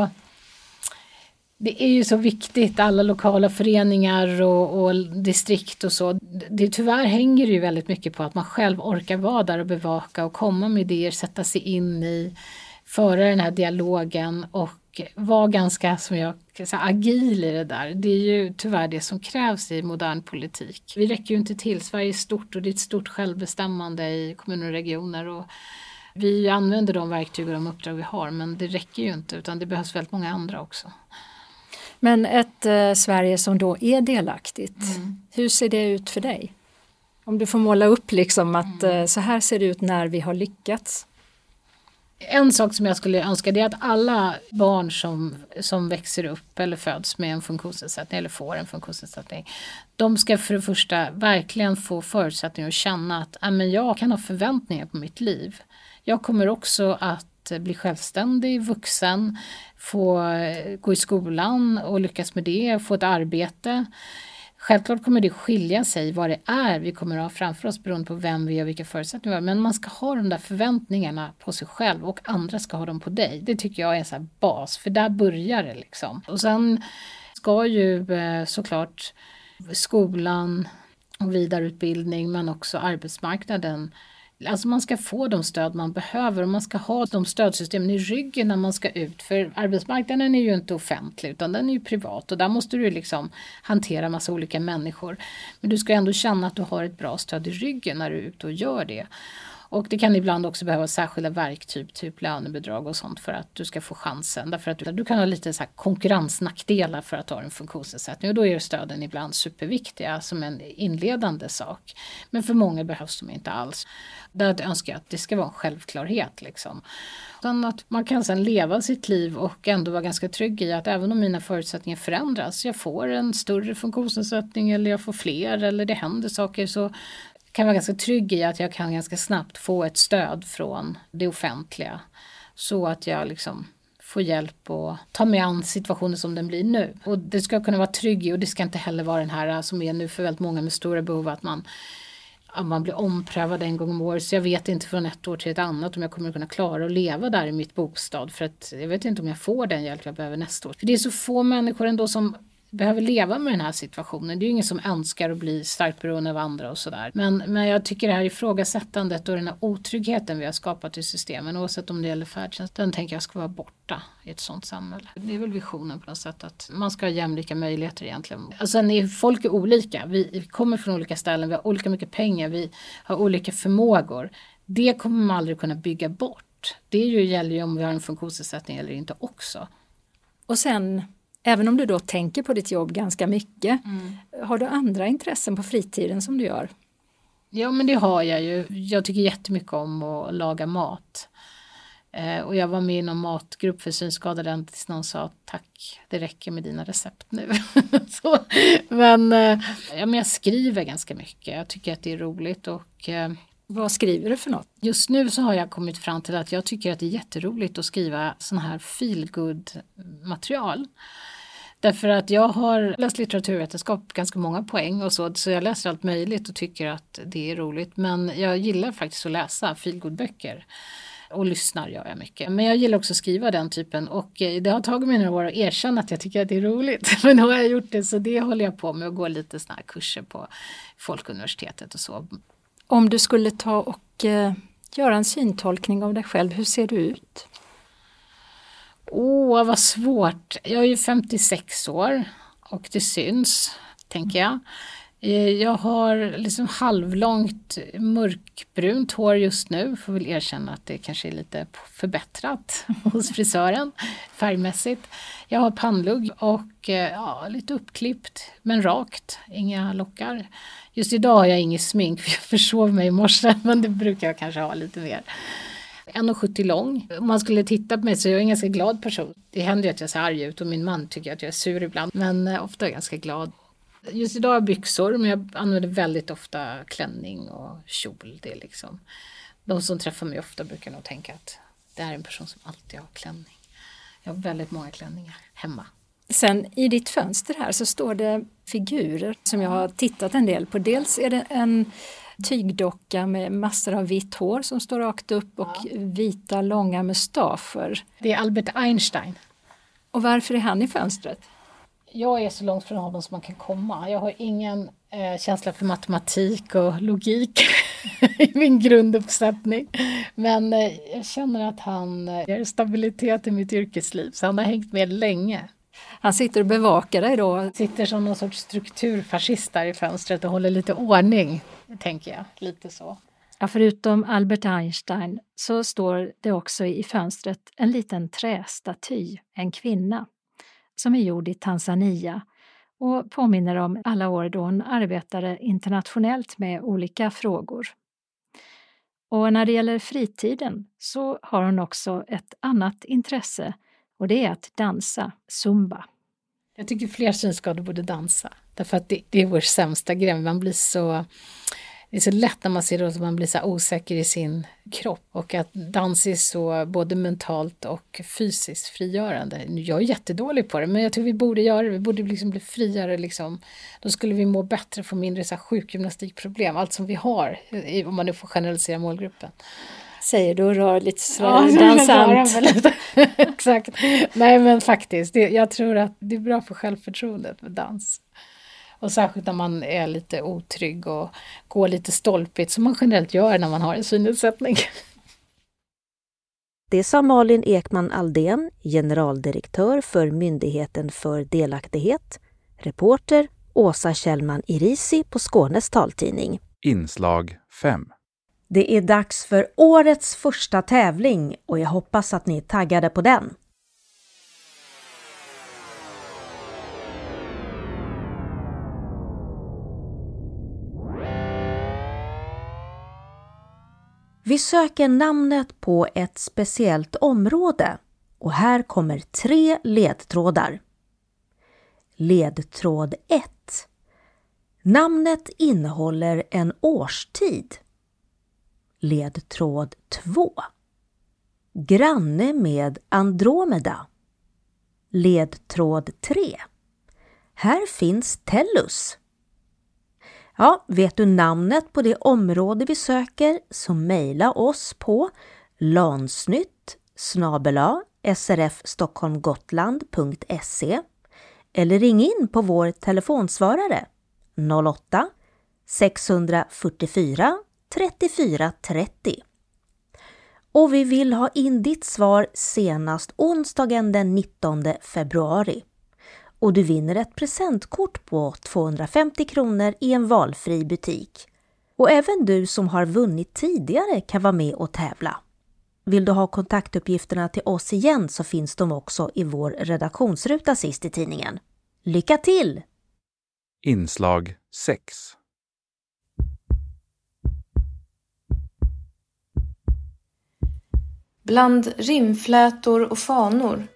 så viktigt, alla lokala föreningar och distrikt och så. Det tyvärr hänger ju väldigt mycket på att man själv orkar vara där och bevaka och komma med idéer, sätta sig in i, föra den här dialogen och vara ganska, som jag kan säga, agil i det där. Det är ju tyvärr det som krävs i modern politik. Vi räcker ju inte till. Sverige är stort och det är ett stort självbestämmande i kommuner och regioner och Vi använder de verktyg och de uppdrag vi har, men det räcker ju inte, utan det behövs väldigt många andra också. Men ett Sverige som då är delaktigt, hur ser det ut för dig? Om du får måla upp liksom att så här ser det ut när vi har lyckats. En sak som jag skulle önska, det är att alla barn som växer upp eller föds med en funktionsnedsättning eller får en funktionsnedsättning, de ska för det första verkligen få förutsättningar att känna att jag kan ha förväntningar på mitt liv. Jag kommer också att bli självständig, vuxen, få gå i skolan och lyckas med det, få ett arbete. Självklart kommer det skilja sig vad det är vi kommer att ha framför oss beroende på vem vi är och vilka förutsättningar vi har. Men man ska ha de där förväntningarna på sig själv och andra ska ha dem på dig. Det tycker jag är en sån här bas, för där börjar det liksom. Och sen ska ju såklart skolan och vidareutbildning men också arbetsmarknaden, alltså man ska få de stöd man behöver och man ska ha de stödsystemen i ryggen när man ska ut. För arbetsmarknaden är ju inte offentlig utan den är ju privat och där måste du liksom hantera massa olika människor. Men du ska ändå känna att du har ett bra stöd i ryggen när du är ute och gör det. Och det kan ibland också behöva särskilda verktyg, typ lönebidrag och sånt för att du ska få chansen. Därför att du kan ha lite så här konkurrensnackdelar för att ha en funktionsnedsättning. Och då är stöden ibland superviktiga som en inledande sak. Men för många behövs de inte alls. Där önskar jag att det ska vara en självklarhet liksom. Utan att man kan sedan leva sitt liv och ändå vara ganska trygg i att även om mina förutsättningar förändras, jag får en större funktionsnedsättning eller jag får fler eller det händer saker, så kan vara ganska trygg i att jag kan ganska snabbt få ett stöd från det offentliga. Så att jag liksom får hjälp och ta mig an situationen som den blir nu. Och det ska kunna vara trygg i, och det ska inte heller vara den här som är nu för väldigt många med stora behov, att man blir omprövad en gång om året. Så jag vet inte från ett år till ett annat om jag kommer kunna klara att leva där i mitt bostad. För att jag vet inte om jag får den hjälp jag behöver nästa år. För det är så få människor ändå som behöver leva med den här situationen. Det är ju ingen som önskar att bli starkt beroende av andra och sådär. Men jag tycker det här ifrågasättandet och den här otryggheten vi har skapat i systemen, oavsett om det gäller färdtjänst, den tänker jag ska vara borta i ett sånt samhälle. Det är väl visionen på något sätt, att man ska ha jämlika möjligheter egentligen. Alltså folk är olika. Vi kommer från olika ställen, vi har olika mycket pengar, vi har olika förmågor. Det kommer man aldrig kunna bygga bort. Det gäller ju om vi har en funktionsnedsättning eller inte också. Och sen, även om du då tänker på ditt jobb ganska mycket, har du andra intressen på fritiden som du gör? Ja, men det har jag ju. Jag tycker jättemycket om att laga mat. Och jag var med i någon matgrupp för synskadade tills någon sa tack, det räcker med dina recept nu. Så, men jag skriver ganska mycket. Jag tycker att det är roligt. Och vad skriver du för något? Just nu så har jag kommit fram till att jag tycker att det är jätteroligt att skriva sån här feel-good material. Därför att jag har läst litteraturvetenskap ganska många poäng och så jag läser allt möjligt och tycker att det är roligt. Men jag gillar faktiskt att läsa feel-good-böcker. Och lyssnar gör jag mycket. Men jag gillar också att skriva den typen. Och det har tagit mig några år att erkänna att jag tycker att det är roligt. Men nu har jag gjort det, så det håller jag på med. Och gå lite såna här kurser på Folkuniversitetet och så. Om du skulle ta och göra en syntolkning av dig själv, hur ser du ut? Vad svårt. Jag är ju 56 år och det syns, tänker jag. Jag har liksom halvlångt mörkbrunt hår just nu. Får väl erkänna att det kanske är lite förbättrat hos frisören färgmässigt. Jag har pannlugg och lite uppklippt men rakt, inga lockar. Just idag har jag inget smink för jag försov mig i morse, men det brukar jag kanske ha lite mer. 1,70 lång. Om man skulle titta på mig så är jag en ganska glad person. Det händer ju att jag ser arg ut och min man tycker att jag är sur ibland, men ofta är jag ganska glad. Just idag har jag byxor, men jag använder väldigt ofta klänning och kjol. Det är liksom, de som träffar mig ofta brukar nog tänka att det är en person som alltid har klänning. Jag har väldigt många klänningar hemma. Sen i ditt fönster här så står det figurer som jag har tittat en del på. Dels är det en tygdocka med massor av vitt hår som står rakt upp och vita långa mustascher. Det är Albert Einstein. Och varför är han i fönstret? Jag är så långt från honom som man kan komma. Jag har ingen känsla för matematik och logik i min grunduppsättning. Men jag känner att han ger stabilitet i mitt yrkesliv, så han har hängt med länge. Han sitter och bevakar dig då? Sitter som någon sorts strukturfascist där i fönstret och håller lite ordning, tänker jag. Lite så. Ja, förutom Albert Einstein så står det också i fönstret en liten trästaty, en kvinna, som är gjord i Tanzania och påminner om alla år då hon arbetade internationellt med olika frågor. Och när det gäller fritiden så har hon också ett annat intresse, och det är att dansa zumba. Jag tycker fler synskadade borde dansa. Därför att det är vår sämsta grej. Det är så lätt när man ser det att man blir så osäker i sin kropp. Och att dans är så både mentalt och fysiskt frigörande. Jag är jättedålig på det, men jag tror vi borde göra det. Vi borde liksom bli friare. Liksom. Då skulle vi må bättre, få mindre så här sjukgymnastikproblem. Allt som vi har, om man nu får generalisera målgruppen. Säger du och rör lite sådär dansant. Exakt. Nej, men faktiskt. Jag tror att det är bra för självförtroendet med dans. Och särskilt när man är lite otrygg och går lite stolpigt, som man generellt gör när man har en synnedsättning. Det sa Malin Ekman Aldén, generaldirektör för Myndigheten för delaktighet, reporter Åsa Kjellman Irisi på Skånes taltidning. Inslag 5. Det är dags för årets första tävling och jag hoppas att ni är taggade på den. Vi söker namnet på ett speciellt område och här kommer 3 ledtrådar. Ledtråd 1. Namnet innehåller en årstid. Ledtråd 2. Granne med Andromeda. Ledtråd 3. Här finns Tellus. Ja, vet du namnet på det område vi söker så mejla oss på lansnytt@srfstockholmgotland.se eller ring in på vår telefonsvarare 08 644 34 30. Och vi vill ha in ditt svar senast onsdagen den 19 februari. Och du vinner ett presentkort på 250 kronor i en valfri butik. Och även du som har vunnit tidigare kan vara med och tävla. Vill du ha kontaktuppgifterna till oss igen så finns de också i vår redaktionsruta sist i tidningen. Lycka till! Inslag 6. Bland rimflätor och fanor.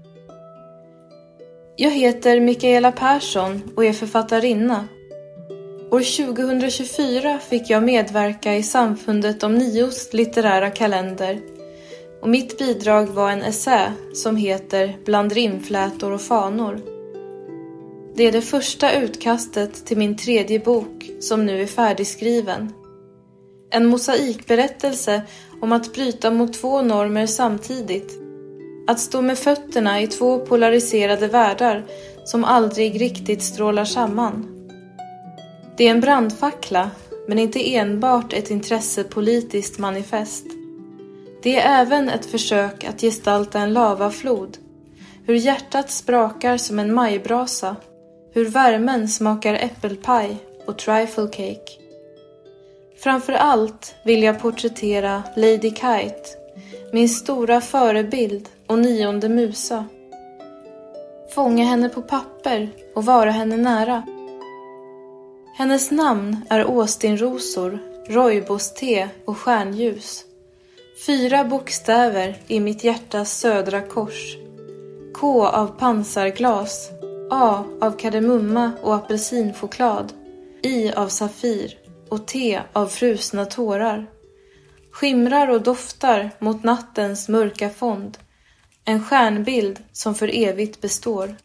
Jag heter Mikaela Persson och är författarinna. År 2024 fick jag medverka i Samfundet om Nios litterära kalender och mitt bidrag var en essä som heter Bland rimflätor och fanor. Det är det första utkastet till min 3:e bok som nu är färdigskriven. En mosaikberättelse om att bryta mot 2 normer samtidigt. Att stå med fötterna i 2 polariserade världar som aldrig riktigt strålar samman. Det är en brandfackla, men inte enbart ett intressepolitiskt manifest. Det är även ett försök att gestalta en lavaflod. Hur hjärtat sprakar som en majbrasa. Hur värmen smakar äppelpaj och trifle cake. Framför allt vill jag porträttera Lady Kite, min stora förebild och 9:e musa. Fånga henne på papper och vara henne nära. Hennes namn är åstinrosor, rooibos-te och stjärnljus. 4 bokstäver i mitt hjärtas södra kors. K av pansarglas, A av kardemumma och apelsinchoklad, I av safir och T av frusna tårar. Skimrar och doftar mot nattens mörka fond. En stjärnbild som för evigt består.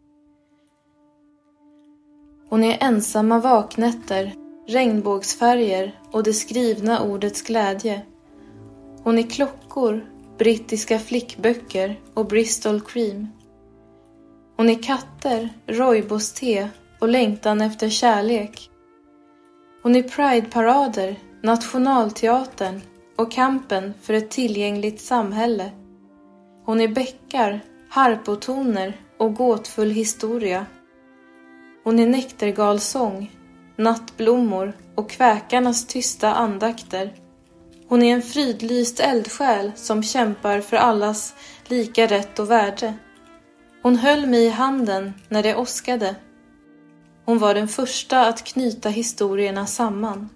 Hon är ensamma vaknätter, regnbågsfärger och det skrivna ordets glädje. Hon är klockor, brittiska flickböcker och Bristol cream. Hon är katter, rooibos-te och längtan efter kärlek. Hon är pride-parader, nationalteatern och kampen för ett tillgängligt samhälle. Hon är bäckar, harpotoner och gåtfull historia. Hon är näktergalsång, nattblommor och kväkarnas tysta andakter. Hon är en fridlyst eldsjäl som kämpar för allas lika rätt och värde. Hon höll mig i handen när det åskade. Hon var den första att knyta historierna samman.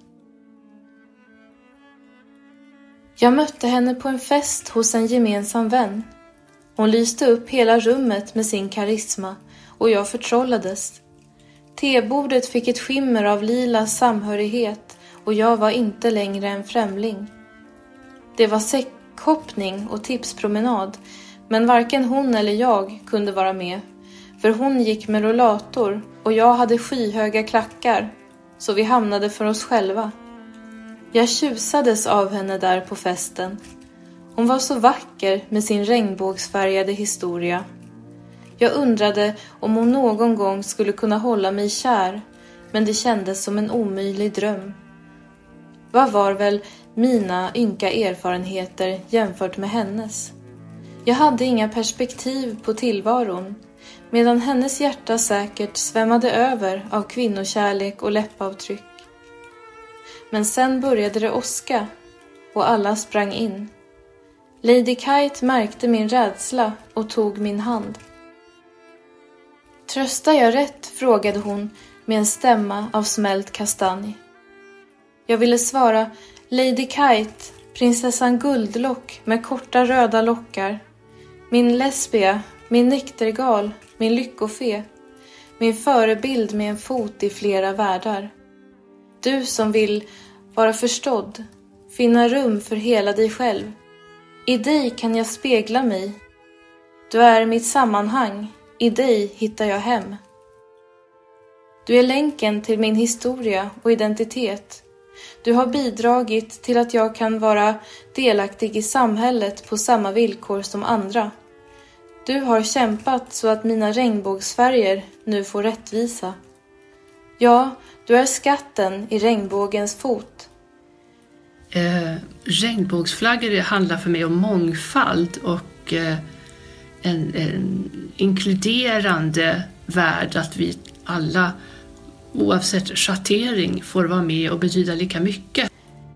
Jag mötte henne på en fest hos en gemensam vän. Hon lyste upp hela rummet med sin karisma och jag förtrollades. Tebordet fick ett skimmer av lila samhörighet och jag var inte längre en främling. Det var säckhoppning och tipspromenad, men varken hon eller jag kunde vara med. För hon gick med rollator och jag hade skyhöga klackar, så vi hamnade för oss själva. Jag tjusades av henne där på festen. Hon var så vacker med sin regnbågsfärgade historia. Jag undrade om hon någon gång skulle kunna hålla mig kär, men det kändes som en omöjlig dröm. Vad var väl mina ynka erfarenheter jämfört med hennes? Jag hade inga perspektiv på tillvaron, medan hennes hjärta säkert svämmade över av kvinnokärlek och läppavtryck. Men sen började det åska och alla sprang in. Lady Kite märkte min rädsla och tog min hand. Tröstar jag rätt? Frågade hon med en stämma av smält kastanj. Jag ville svara Lady Kite, prinsessan Guldlock med korta röda lockar. Min lesbia, min nektergal, min lyckofe. Min förebild med en fot i flera världar. Du som vill vara förstådd, finna rum för hela dig själv. I dig kan jag spegla mig. Du är mitt sammanhang, i dig hittar jag hem. Du är länken till min historia och identitet. Du har bidragit till att jag kan vara delaktig i samhället på samma villkor som andra. Du har kämpat så att mina regnbågsfärger nu får rättvisa. Ja, du är skatten i regnbågens fot. Regnbågsflaggor handlar för mig om mångfald och en inkluderande värld, att vi alla oavsett schattering får vara med och betyda lika mycket.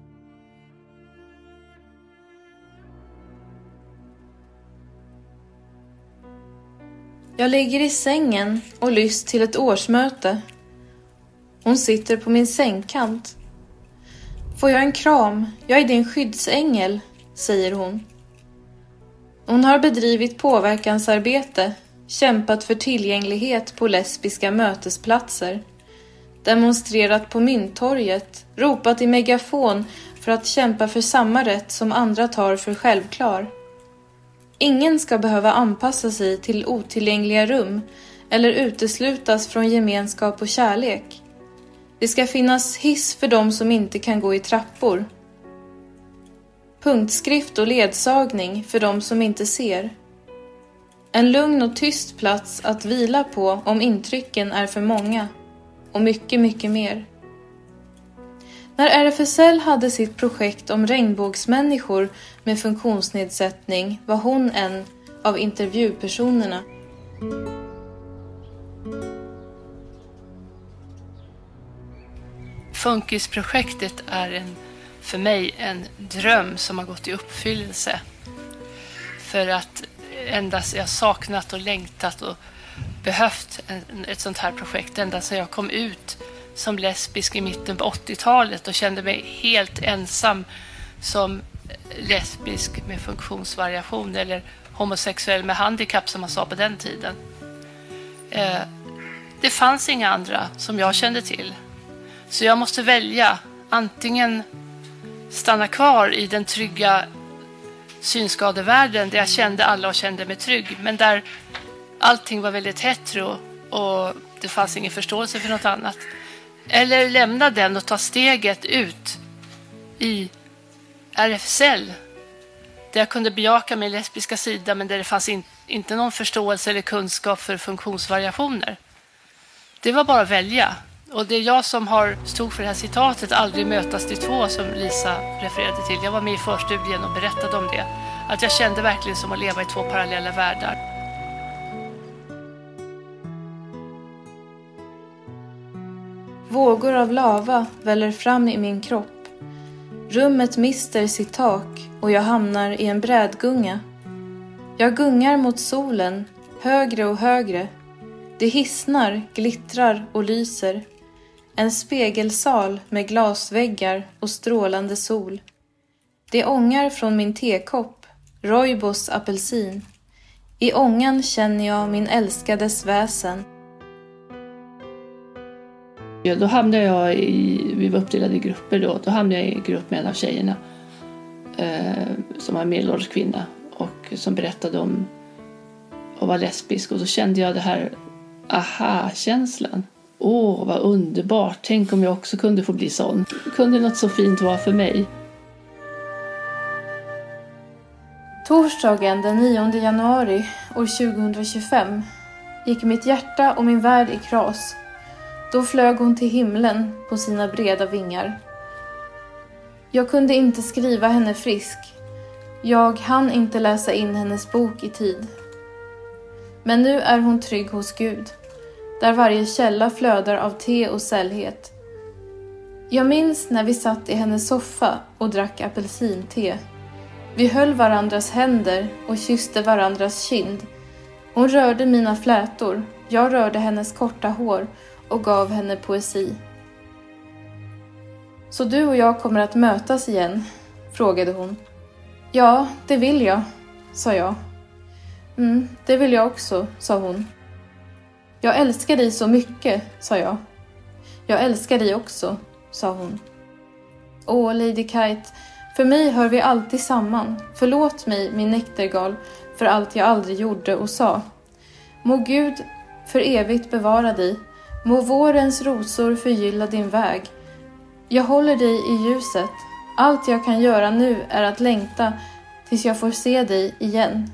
Jag ligger i sängen och lyst till ett årsmöte. Hon sitter på min sängkant. Får jag en kram? Jag är din skyddsängel, säger hon. Hon har bedrivit påverkansarbete, kämpat för tillgänglighet på lesbiska mötesplatser, demonstrerat på Mynttorget, ropat i megafon för att kämpa för samma rätt som andra tar för självklar. Ingen ska behöva anpassa sig till otillgängliga rum eller uteslutas från gemenskap och kärlek. Det ska finnas hiss för dem som inte kan gå i trappor. Punktskrift och ledsagning för dem som inte ser. En lugn och tyst plats att vila på om intrycken är för många. Och mycket, mycket mer. När RFSL hade sitt projekt om regnbågsmänniskor med funktionsnedsättning var hon en av intervjupersonerna. Funkisprojektet är för mig en dröm som har gått i uppfyllelse. För att endast jag saknat och längtat och behövt ett sånt här projekt ända sedan jag kom ut som lesbisk i mitten på 80-talet och kände mig helt ensam som lesbisk med funktionsvariation eller homosexuell med handikapp som man sa på den tiden. Det fanns inga andra som jag kände till. Så jag måste välja antingen stanna kvar i den trygga synskadevärlden där jag kände alla och kände mig trygg, men där allting var väldigt hetero och det fanns ingen förståelse för något annat. Eller lämna den och ta steget ut i RFSL där jag kunde bejaka min lesbiska sida men där det fanns inte någon förståelse eller kunskap för funktionsvariationer. Det var bara att välja. Och det är jag som stod för det här citatet, aldrig mötas de två, som Lisa refererade till. Jag var med i förstudien och berättade om det. Att jag kände verkligen som att leva i två parallella världar. Vågor av lava väller fram i min kropp. Rummet mister sitt tak och jag hamnar i en brädgunga. Jag gungar mot solen, högre och högre. Det hissnar, glittrar och lyser. En spegelsal med glasväggar och strålande sol. Det ångar från min tekopp, Roibos apelsin. I ångan känner jag min älskades väsen. Ja, då hamnade jag vi var uppdelade i grupper då hamnade jag i grupp med en av tjejerna som var en medelålders kvinna och som berättade om och var lesbisk, och så kände jag det här aha-känslan. Vad underbart, tänk om jag också kunde få bli sån. Kunde något så fint vara för mig? Torsdagen den 9 januari år 2025 gick mitt hjärta och min värld i kras. Då flög hon till himlen på sina breda vingar. Jag kunde inte skriva henne frisk. Jag hann inte läsa in hennes bok i tid. Men nu är hon trygg hos Gud, där varje källa flödar av te och sällhet. Jag minns när vi satt i hennes soffa och drack apelsinte. Vi höll varandras händer och kysste varandras kind. Hon rörde mina flätor, jag rörde hennes korta hår och gav henne poesi. Så du och jag kommer att mötas igen, frågade hon. Ja, det vill jag, sa jag. Det vill jag också, sa hon. Jag älskar dig så mycket, sa jag. Jag älskar dig också, sa hon. Åh, Lady Kite, för mig hör vi alltid samman. Förlåt mig, min näktergal, för allt jag aldrig gjorde och sa. Må Gud för evigt bevara dig. Må vårens rosor förgylla din väg. Jag håller dig i ljuset. Allt jag kan göra nu är att längta tills jag får se dig igen.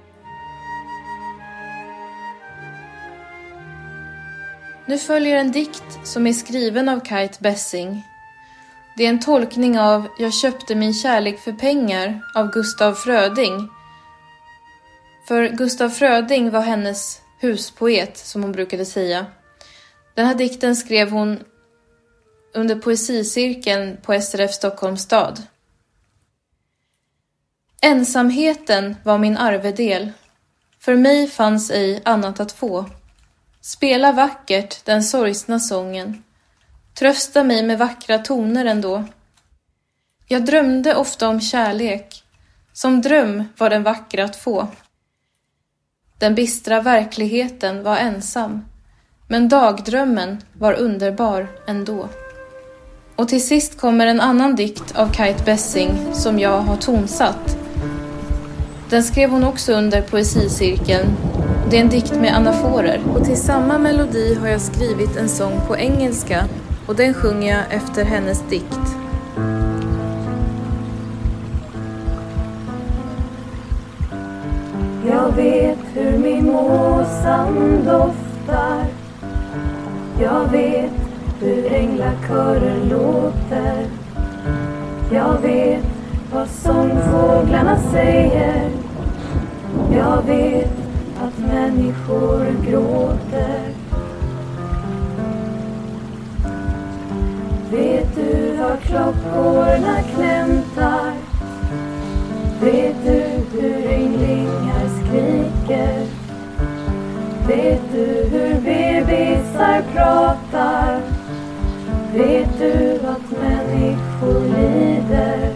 Nu följer en dikt som är skriven av Kite Bessing. Det är en tolkning av Jag köpte min kärlek för pengar av Gustaf Fröding. För Gustaf Fröding var hennes huspoet, som hon brukade säga. Den här dikten skrev hon under poesicirkeln på SRF Stockholms stad. Ensamheten var min arvedel. För mig fanns ej annat att få. Spela vackert den sorgsna sången. Trösta mig med vackra toner ändå. Jag drömde ofta om kärlek. Som dröm var den vackra att få. Den bistra verkligheten var ensam. Men dagdrömmen var underbar ändå. Och till sist kommer en annan dikt av Kite Bessing som jag har tonsatt. Den skrev hon också under poesicirkeln. Det är en dikt med anaforer. Och till samma melodi har jag skrivit en sång på engelska. Och den sjunger jag efter hennes dikt. Jag vet hur min måsam doftar. Jag vet hur änglakörer låter. Jag vet vad sångfåglarna säger. Jag vet att människor gråter. Vet du vad klockorna klämtar? Vet du hur ynglingar skriker? Vet du hur bebisar pratar? Vet du att människor lider?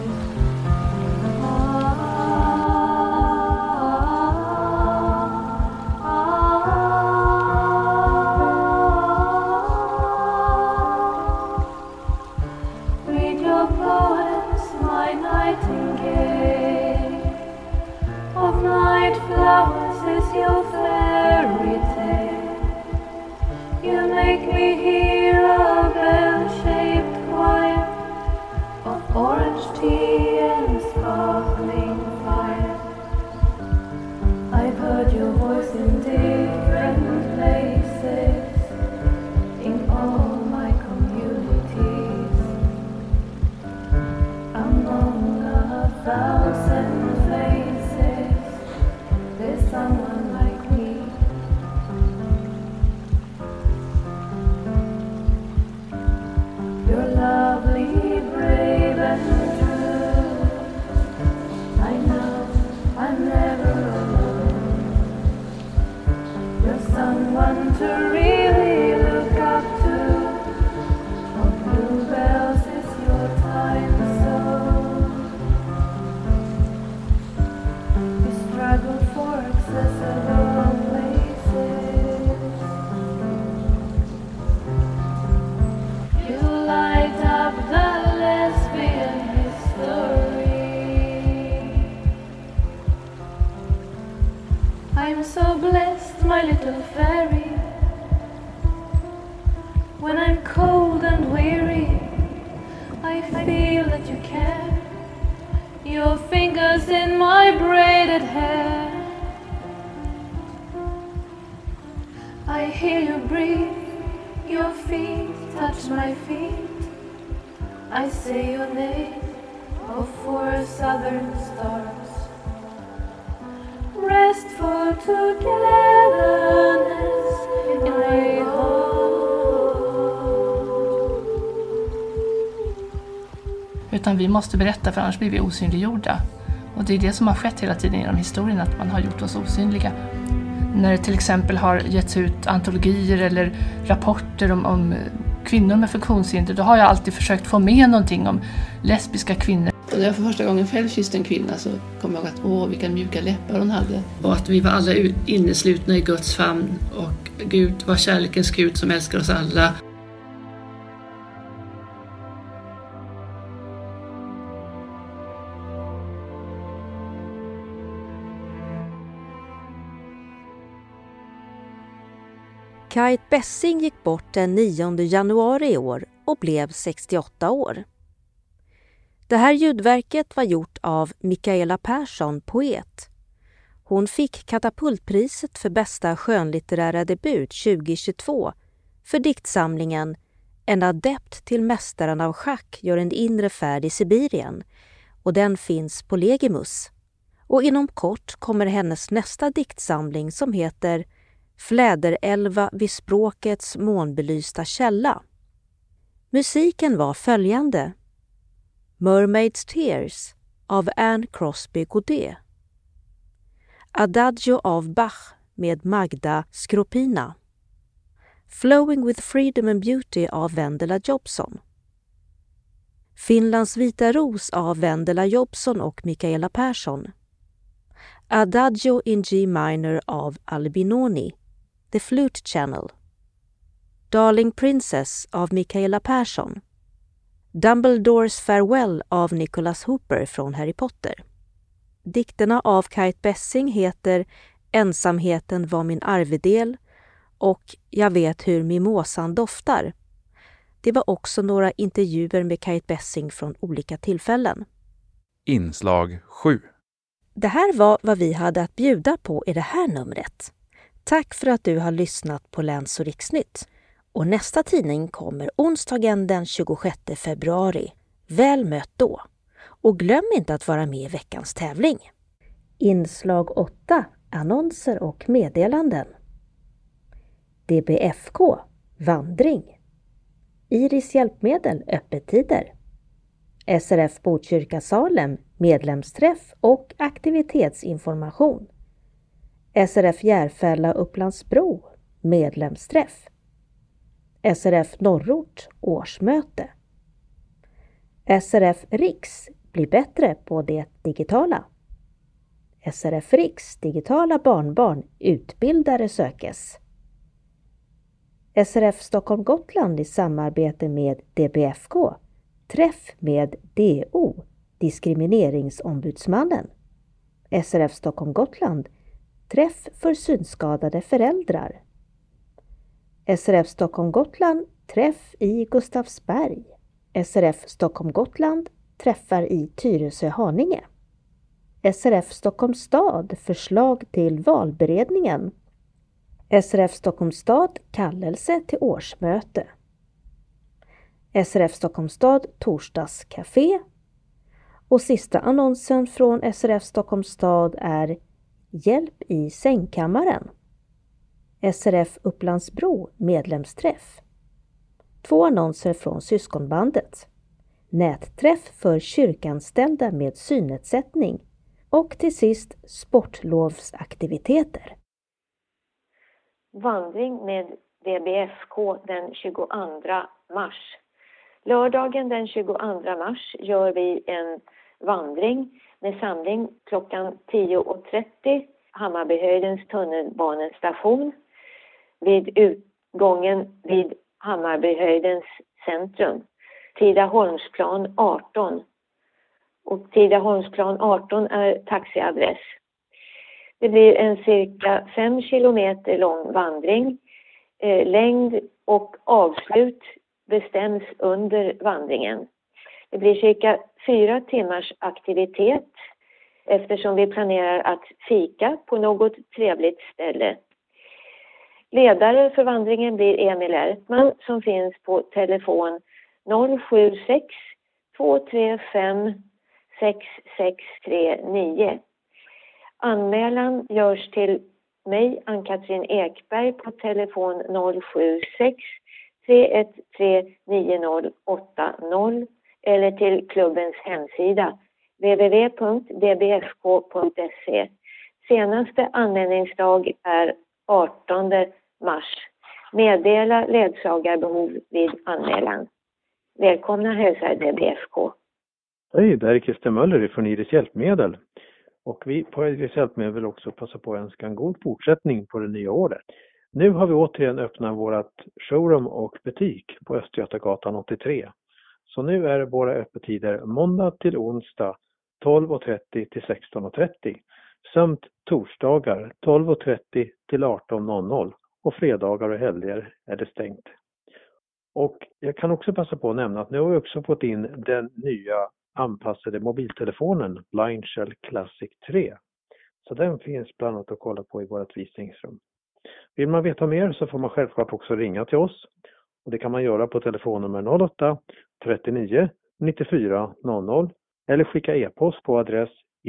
Read your poems, my nightingale. Of night flowers is your fairy tale. You make me to really look up to. Oh, bluebells is your time zone. You struggle for accessible places. You light up the lesbian history. I'm so blessed, my little fairy. When I'm cold and weary, I feel that you care. Your fingers in my braided hair. I hear you breathe, your feet touch my feet. I say your name, oh, for southern stars. Restful togetherness in my heart. Utan vi måste berätta, för annars blir vi osynliggjorda. Och det är det som har skett hela tiden genom historien, att man har gjort oss osynliga. När det till exempel har getts ut antologier eller rapporter om kvinnor med funktionshinder, då har jag alltid försökt få med någonting om lesbiska kvinnor. Och när jag för första gången själv kysste en kvinna så kom jag att vilka mjuka läppar hon hade. Och att vi var alla inneslutna i Guds famn, och Gud var kärlekens Gud som älskar oss alla. Kite Bessing gick bort den 9 januari i år och blev 68 år. Det här ljudverket var gjort av Mikaela Persson, poet. Hon fick Katapultpriset för bästa skönlitterära debut 2022 för diktsamlingen En adept till mästaren av schack gör en inre färd i Sibirien, och den finns på Legimus. Och inom kort kommer hennes nästa diktsamling som heter Fläderälva vid språkets månbelysta källa. Musiken var följande: Mermaid's Tears av Anne Crosby Godet, Adagio av Bach med Magda Skropina, Flowing with Freedom and Beauty av Vendela Jobson, Finlands vita ros av Vendela Jobson och Mikaela Persson, Adagio in G minor av Albinoni, The Flute Channel, Darling Princess av Mikaela Persson, Dumbledores Farewell av Nicholas Hooper från Harry Potter. Dikterna av Kite Bessing heter Ensamheten var min arvedel och Jag vet hur mimosan doftar. Det var också några intervjuer med Kite Bessing från olika tillfällen. Inslag 7. Det här var vad vi hade att bjuda på i det här numret. Tack för att du har lyssnat på Läns- och Riksnytt. Och nästa tidning kommer onsdagen den 26 februari. Väl mött då. Och glöm inte att vara med i veckans tävling. Inslag 8. Annonser och meddelanden. DBFK. Vandring. Iris hjälpmedel. Öppettider. SRF Botkyrka Salem. Medlemsträff och aktivitetsinformation. SRF Järfälla Upplandsbro. Medlemsträff. SRF Norrort årsmöte. SRF Riks blir bättre på det digitala. SRF Riks digitala barnbarn utbildare sökes. SRF Stockholm Gotland i samarbete med DBFK. Träff med DO, Diskrimineringsombudsmannen. SRF Stockholm Gotland. Träff för synskadade föräldrar. SRF Stockholm Gotland, träff i Gustavsberg. SRF Stockholm Gotland, träffar i Tyresö-Haninge. SRF Stockholm stad, förslag till valberedningen. SRF Stockholm stad, kallelse till årsmöte. SRF Stockholm stad, torsdagscafé. Och sista annonsen från SRF Stockholm stad är Hjälp i sängkammaren. SRF Upplandsbro medlemsträff. 2 annonser från syskonbandet. Nätträff för kyrkanställda med synnedsättning. Och till sist sportlovsaktiviteter. vandring med DBFK den 22 mars. Lördagen den 22 mars gör vi en vandring med samling klockan 10.30 Hammarbyhöjdens tunnelbanestation vid utgången vid Hammarbyhöjdens centrum. Tidaholmsplan 18. Och Tidaholmsplan 18 är taxiadress. Det blir en cirka 5 kilometer lång vandring. Längd och avslut bestäms under vandringen. Det blir cirka 4 timmars aktivitet eftersom vi planerar att fika på något trevligt ställe. Ledare för vandringen blir Emil Ertman som finns på telefon 076 235 6639. Anmälan görs till mig, Ann-Katrin Ekberg, på telefon 076 313 9080 eller till klubbens hemsida www.dbfk.se. Senaste anmälningsdag är 18 mars. Meddela ledsagarbehov vid anmälan. Välkomna hälsar DBFK. Hej, det är Christer Möller från Iris Hjälpmedel. Och vi på Iris Hjälpmedel vill också passa på att önska en god fortsättning på det nya året. Nu har vi återigen öppnat vårt showroom och butik på Östgötagatan 83. Så nu är våra öppettider måndag till onsdag 12.30 till 16.30 samt torsdagar 12.30 till 18.00 och fredagar och helger är det stängt. Och jag kan också passa på att nämna att nu har vi också fått in den nya anpassade mobiltelefonen Blindshell Classic 3. Så den finns bland annat att kolla på i vårt visningsrum. Vill man veta mer så får man självklart också ringa till oss. Och det kan man göra på telefonnummer 08 39 94 00 eller skicka e-post på adress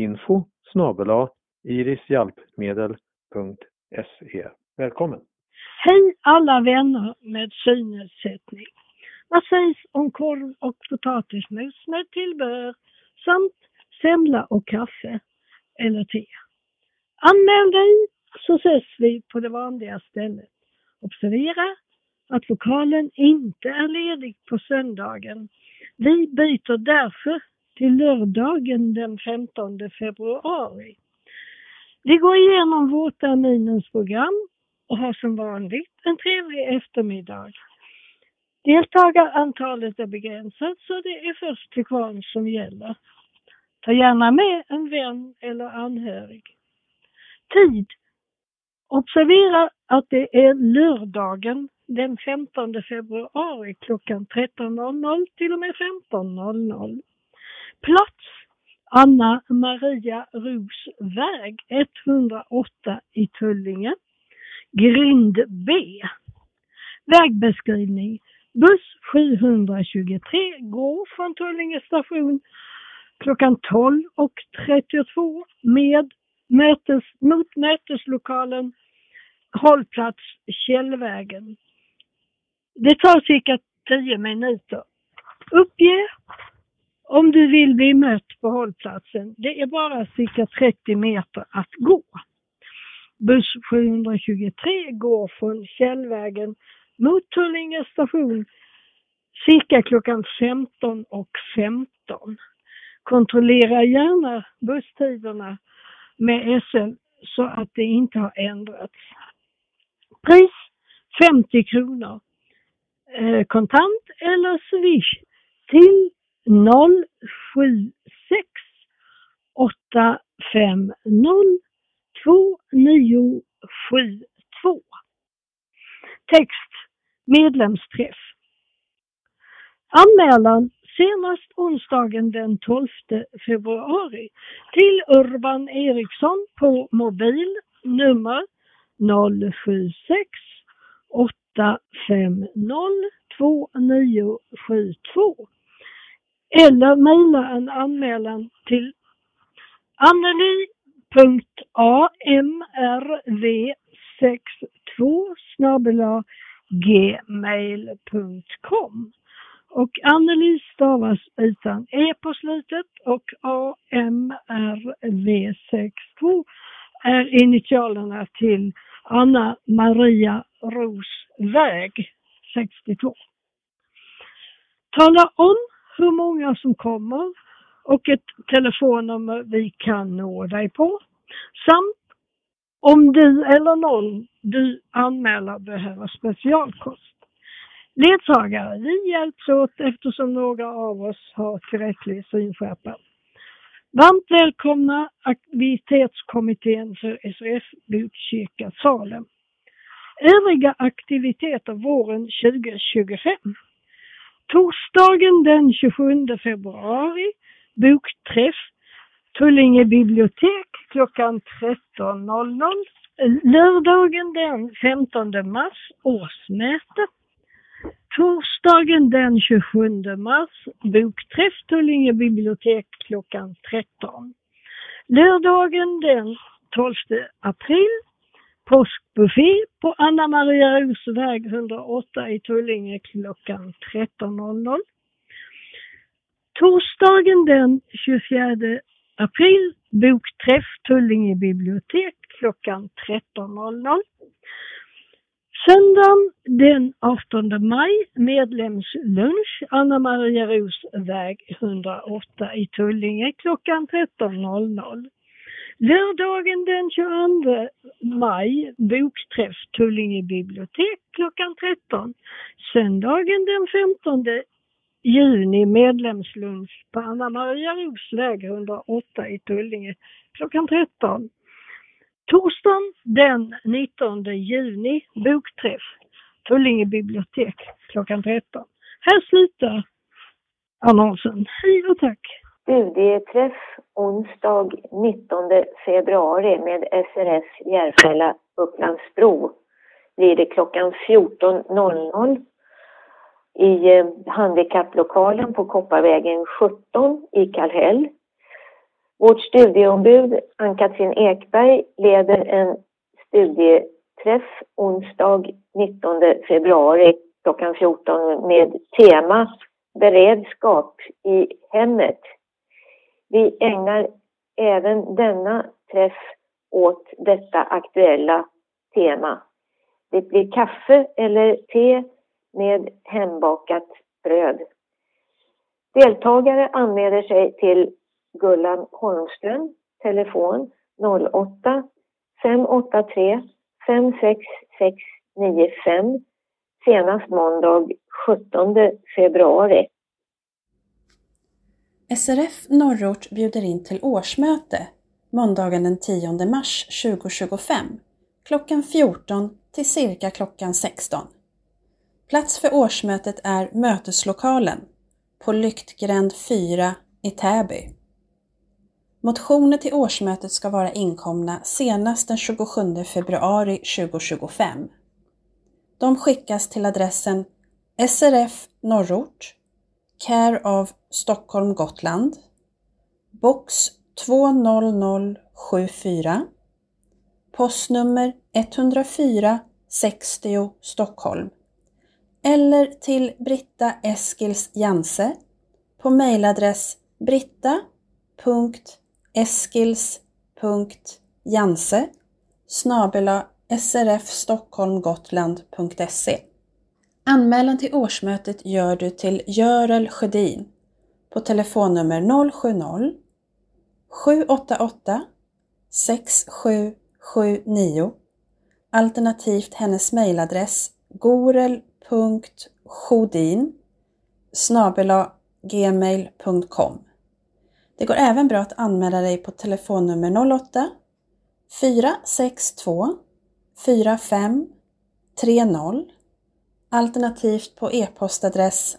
info@irishjälpmedel.se. Välkommen! Hej alla vänner med synnedsättning. Vad sägs om korv och potatismos med tillbehör samt semla och kaffe eller te? Anmäl dig så ses vi på det vanliga stället. Observera att lokalen inte är ledig på söndagen. Vi byter därför till lördagen den 15 februari. Vi går igenom vårterminens program och har som vanligt en trevlig eftermiddag. Deltagarantalet är begränsat så det är först till kvarn som gäller. Ta gärna med en vän eller anhörig. Tid. Observera att det är lördagen den 15 februari klockan 13.00 till och med 15.00. Plats Anna Maria Ros väg 108 i Tullinge. Grind B. Vägbeskrivning. Buss 723 går från Tullinge station klockan 12.32 mot möteslokalen hållplats Källvägen. Det tar cirka 10 minuter. Uppge om du vill bli mött på hållplatsen. Det är bara cirka 30 meter att gå. Buss 723 går från Källvägen mot Tullinge station cirka klockan 15.15. Kontrollera gärna busstiderna med SL så att det inte har ändrats. Pris 50 kronor. Kontant eller swish till 076 850 2972. Text. Medlemsträff. Anmälan senast onsdagen den 12 februari till Urban Eriksson på mobil nummer 076 850 2972 eller mejla en anmälan till anneli.amrv62@gmail.com och Anneli stavas utan e på slutet och AMRV62 är initialerna till Anna Maria Ros väg 62. Tala om hur många som kommer och ett telefonnummer vi kan nå dig på. Samt om du eller någon du anmäler behöver specialkost. Ledsagare, vi hjälps åt eftersom några av oss har tillräcklig synskärpa. Varmt välkomna aktivitetskommittén för SRF Botkyrka Salem. Övriga aktiviteter våren 2025. Torsdagen den 27 februari, bokträff, Tullinge bibliotek klockan 13.00. Lördagen den 15 mars, årsmöte. Torsdagen den 27 mars, bokträff, Tullinge bibliotek klockan 13. Lördagen den 12 april, påskbuffé på Anna Maria Ros väg 108 i Tullinge klockan 13.00. Torsdagen den 24 april, bokträff, Tullinge bibliotek klockan 13.00. Söndagen den 18 maj, medlemslunch, Anna Maria Ros väg 108 i Tullinge klockan 13.00. Lördagen den 22 maj, bokträff, Tullinge bibliotek klockan 13. Söndagen den 15 juni, medlemslunch på Anna Maria Ros väg 108 i Tullinge klockan 13. Torsdagen den 19 juni, bokträff, Tullinge bibliotek klockan 13. Här slutar annonsen. Hej och tack! Studieträff onsdag 19 februari med SRF Järfälla Upplandsbro blir det klockan 14.00 i handikapplokalen på Kopparvägen 17 i Kallhäll. Vårt studieombud Ann-Katrin Ekberg leder en studieträff onsdag 19 februari klockan 14 med tema beredskap i hemmet. Vi ägnar även denna träff åt detta aktuella tema. Det blir kaffe eller te med hembakat bröd. Deltagare anmäler sig till Gullan Holmström, telefon 08 583 56695, senast måndag 17 februari. SRF Norrort bjuder in till årsmöte måndagen den 10 mars 2025 klockan 14 till cirka klockan 16. Plats för årsmötet är möteslokalen på Lyktgränd 4 i Täby. Motioner till årsmötet ska vara inkomna senast den 27 februari 2025. De skickas till adressen SRF Norrort, Care of Stockholm Gotland, box 20074, postnummer 104 60 Stockholm, eller till Britta Eskils Janse på mejladress britta.eskils.janse@srfstockholmgotland.se. Anmälan till årsmötet gör du till Görel Sjödin på telefonnummer 070 788 6779, alternativt hennes mejladress gorel.schodin@gmail.com. Det går även bra att anmäla dig på telefonnummer 08 462 4530, alternativt på e-postadress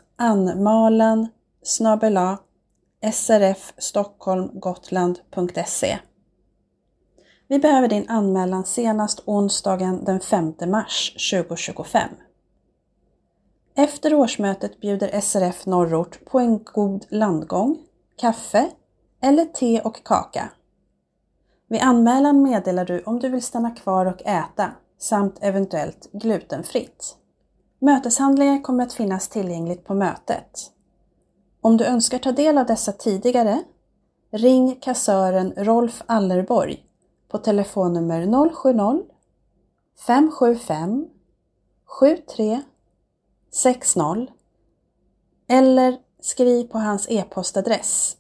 anmalan@srfstockholmgotland.se. Vi behöver din anmälan senast onsdagen den 5 mars 2025. Efter årsmötet bjuder SRF Norrort på en god landgång, kaffe eller te och kaka. Vid anmälan meddelar du om du vill stanna kvar och äta samt eventuellt glutenfritt. Möteshandlingar kommer att finnas tillgängligt på mötet. Om du önskar ta del av dessa tidigare, ring kassören Rolf Allerborg på telefonnummer 070 575 73 60 eller skriv på hans e-postadress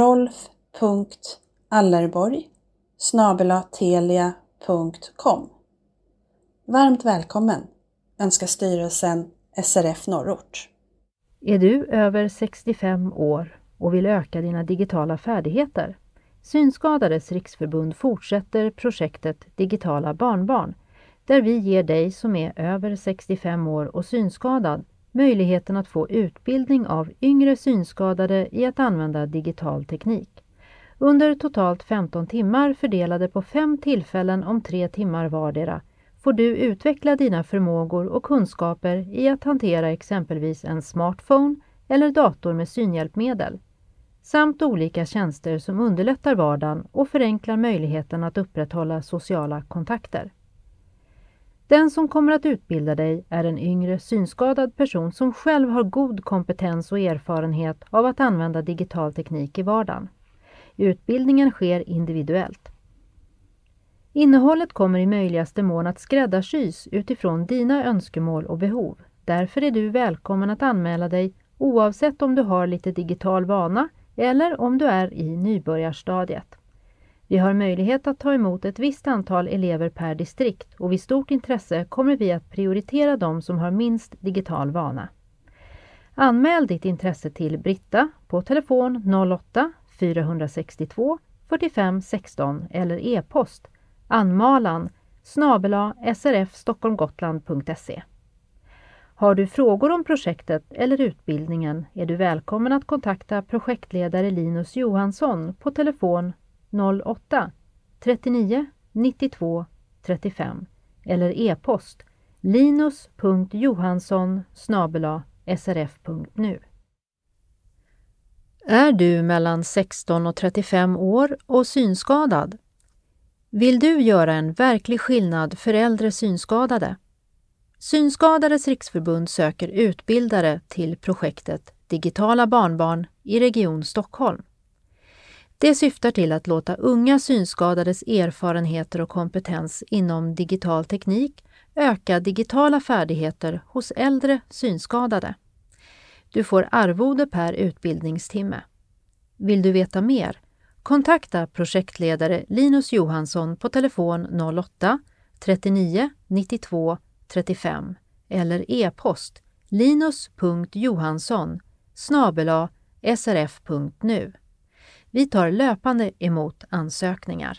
rolf.allerborg@telia.com. Varmt välkommen, önskar styrelsen SRF Norrort. Är du över 65 år och vill öka dina digitala färdigheter? Synskadades riksförbund fortsätter projektet Digitala barnbarn, där vi ger dig som är över 65 år och synskadad möjligheten att få utbildning av yngre synskadade i att använda digital teknik. Under totalt 15 timmar fördelade på 5 tillfällen om 3 timmar vardera får du utveckla dina förmågor och kunskaper i att hantera exempelvis en smartphone eller dator med synhjälpmedel, samt olika tjänster som underlättar vardagen och förenklar möjligheten att upprätthålla sociala kontakter. Den som kommer att utbilda dig är en yngre synskadad person som själv har god kompetens och erfarenhet av att använda digital teknik i vardagen. Utbildningen sker individuellt. Innehållet kommer i möjligaste mån att skräddarsys utifrån dina önskemål och behov. Därför är du välkommen att anmäla dig oavsett om du har lite digital vana eller om du är i nybörjarstadiet. Vi har möjlighet att ta emot ett visst antal elever per distrikt och vid stort intresse kommer vi att prioritera de som har minst digital vana. Anmäl ditt intresse till Britta på telefon 08 462 45 16 eller e-post anmalan@srfstockholmgotland.se. Har du frågor om projektet eller utbildningen är du välkommen att kontakta projektledare Linus Johansson på telefon 08 39 92 35 eller e-post linus.johansson@srf.nu. Är du mellan 16 och 35 år och synskadad? Vill du göra en verklig skillnad för äldre synskadade? Synskadades riksförbund söker utbildare till projektet Digitala barnbarn i Region Stockholm. Det syftar till att låta unga synskadades erfarenheter och kompetens inom digital teknik öka digitala färdigheter hos äldre synskadade. Du får arvode per utbildningstimme. Vill du veta mer? Kontakta projektledare Linus Johansson på telefon 08 39 92 35 eller e-post linus.johansson@srf.nu. Vi tar löpande emot ansökningar.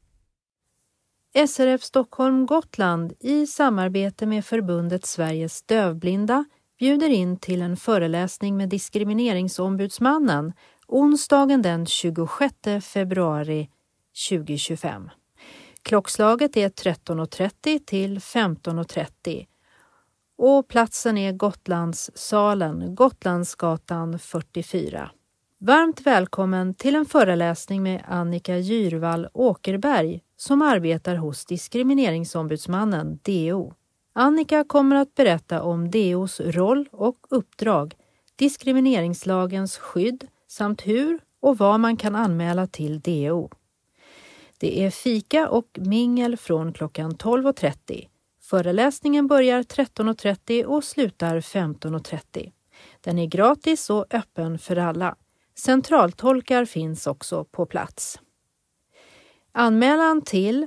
SRF Stockholm Gotland i samarbete med förbundet Sveriges dövblinda bjuder in till en föreläsning med diskrimineringsombudsmannen onsdagen den 26 februari 2025. Klockslaget är 13.30 till 15.30 och platsen är Gotlandssalen, Gotlandsgatan 44. Varmt välkommen till en föreläsning med Annika Gyrvall Åkerberg som arbetar hos diskrimineringsombudsmannen DO. Annika kommer att berätta om DOs roll och uppdrag, diskrimineringslagens skydd samt hur och vad man kan anmäla till DO. Det är fika och mingel från klockan 12.30. Föreläsningen börjar 13.30 och slutar 15.30. Den är gratis och öppen för alla. Centraltolkar finns också på plats. Anmälan till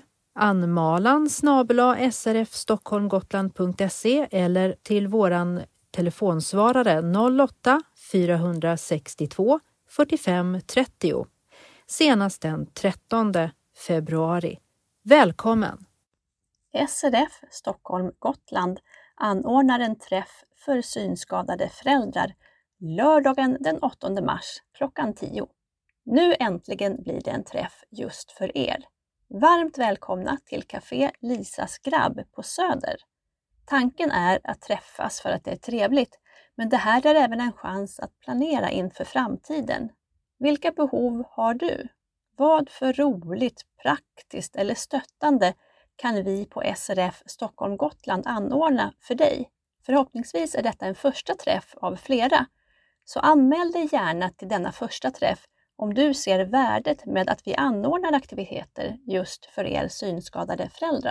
anmalan@srfstockholmgotland.se eller till våran telefonsvarare 08 462 45 30. Senast den 13 februari. Välkommen! SRF Stockholm Gotland anordnar en träff för synskadade föräldrar lördagen den 8 mars klockan 10. Nu äntligen blir det en träff just för er. Varmt välkomna till Café Lisas grabb på Söder. Tanken är att träffas för att det är trevligt, men det här är även en chans att planera inför framtiden. Vilka behov har du? Vad för roligt, praktiskt eller stöttande kan vi på SRF Stockholm Gotland anordna för dig? Förhoppningsvis är detta en första träff av flera. Så anmäl dig gärna till denna första träff om du ser värdet med att vi anordnar aktiviteter just för er synskadade föräldrar.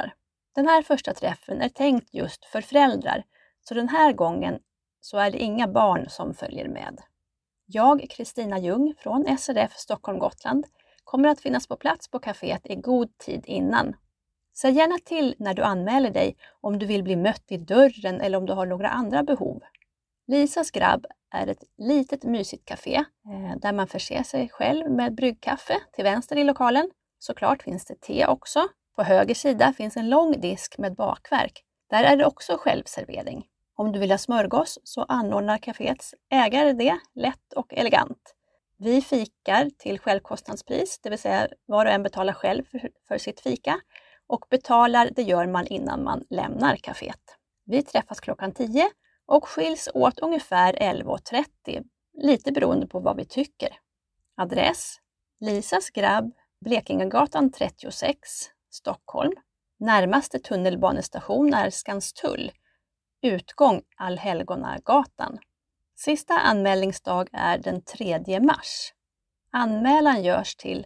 Den här första träffen är tänkt just för föräldrar, så den här gången så är det inga barn som följer med. Jag, Kristina Ljung från SRF Stockholm Gotland, kommer att finnas på plats på kaféet i god tid innan. Säg gärna till när du anmäler dig om du vill bli mött i dörren eller om du har några andra behov. Lisas grabb är ett litet mysigt café där man förser sig själv med bryggkaffe till vänster i lokalen. Såklart finns det te också. På höger sida finns en lång disk med bakverk. Där är det också självservering. Om du vill ha smörgås så anordnar kaféets ägare det lätt och elegant. Vi fikar till självkostnadspris, det vill säga var och en betalar själv för sitt fika. Och betalar det gör man innan man lämnar kaféet. Vi träffas klockan 10 och skiljs åt ungefär 11:30, lite beroende på vad vi tycker. Adress: Lisas grabb, Blekingegatan 36, Stockholm. Närmaste tunnelbanestation är Skanstull. Utgång Allhelgonagatan. Sista anmälningsdag är den 3 mars. Anmälan görs till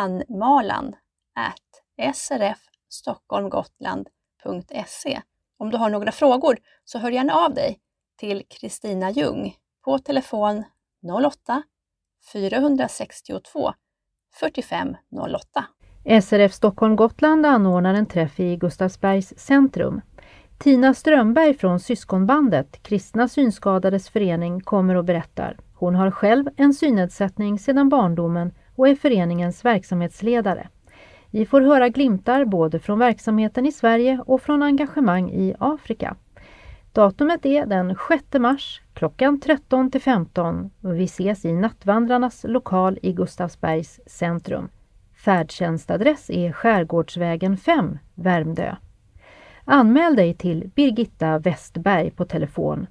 anmalan@srfstockholmgotland.se. Om du har några frågor så hör gärna av dig till Kristina Ljung på telefon 08 462 45 08. SRF Stockholm Gotland anordnar en träff i Gustavsbergs centrum. Tina Strömberg från syskonbandet Kristna synskadades förening kommer och berättar. Hon har själv en synnedsättning sedan barndomen och är föreningens verksamhetsledare. Vi får höra glimtar både från verksamheten i Sverige och från engagemang i Afrika. Datumet är den 6 mars klockan 13-15 och vi ses i Nattvandrarnas lokal i Gustavsbergs centrum. Färdtjänstadress är Skärgårdsvägen 5, Värmdö. Anmäl dig till Birgitta Westberg på telefon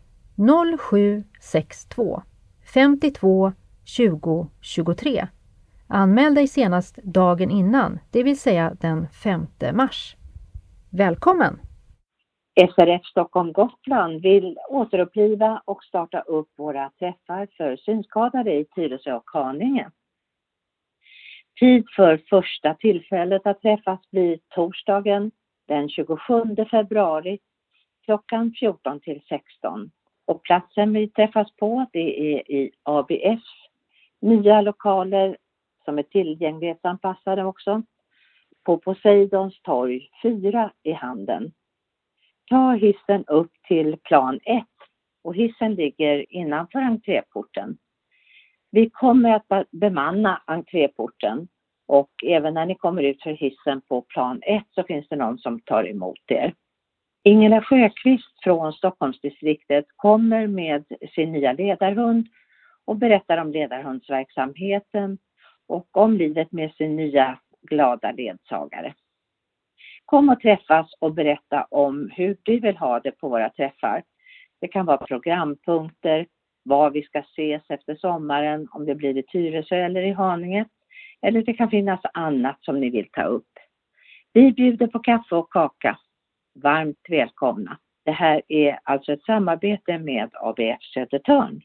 0762 52 20 23. Anmäl dig senast dagen innan, det vill säga den 5 mars. Välkommen! SRF Stockholm Gotland vill återuppliva och starta upp våra träffar för synskadade i Tyresö och Haninge. Tid för första tillfället att träffas blir torsdagen den 27 februari klockan 14-16. Och platsen vi träffas på det är i ABF. Nya lokaler som är tillgänglighetsanpassade också. På Poseidons torg 4 i Handen. Ta hissen upp till plan 1 och hissen ligger innanför entréporten. Vi kommer att bemanna entréporten och även när ni kommer ut för hissen på plan 1 så finns det någon som tar emot er. Ingela Sjöqvist från Stockholmsdistriktet kommer med sin nya ledarhund och berättar om ledarhundsverksamheten och om livet med sin nya glada ledsagare. Kom och träffas och berätta om hur du vill ha det på våra träffar. Det kan vara programpunkter, var vi ska ses efter sommaren, om det blir i Tyresö eller i Haninge. Eller det kan finnas annat som ni vill ta upp. Vi bjuder på kaffe och kaka. Varmt välkomna. Det här är alltså ett samarbete med ABF Södertörn.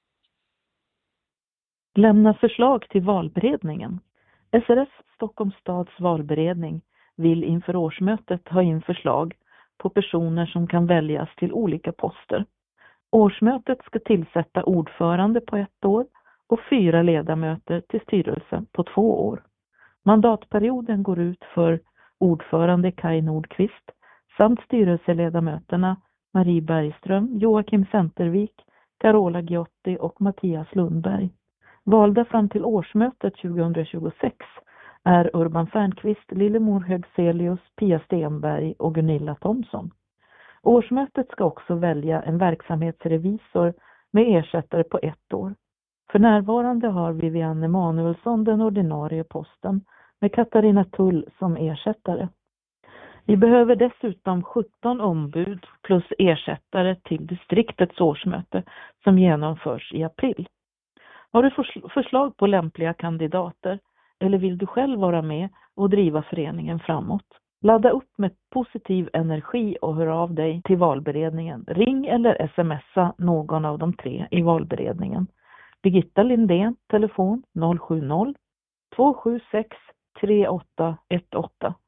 Lämna förslag till valberedningen. SRF Stockholms stads valberedning vill inför årsmötet ha in förslag på personer som kan väljas till olika poster. Årsmötet ska tillsätta ordförande på 1 år och 4 ledamöter till styrelse på 2 år. Mandatperioden går ut för ordförande Kai Nordqvist samt styrelseledamöterna Marie Bergström, Joakim Centervik, Carola Giotti och Mattias Lundberg. Valda fram till årsmötet 2026 är Urban Fernqvist, Lillemor Högselius, Pia Stenberg och Gunilla Thomsson. Årsmötet ska också välja en verksamhetsrevisor med ersättare på 1 år. För närvarande har Vivianne Emanuelsson den ordinarie posten med Katarina Tull som ersättare. Vi behöver dessutom 17 ombud plus ersättare till distriktets årsmöte som genomförs i april. Har du förslag på lämpliga kandidater eller vill du själv vara med och driva föreningen framåt? Ladda upp med positiv energi och hör av dig till valberedningen. Ring eller smsa någon av de 3 i valberedningen. Birgitta Lindén, telefon 070 276 3818.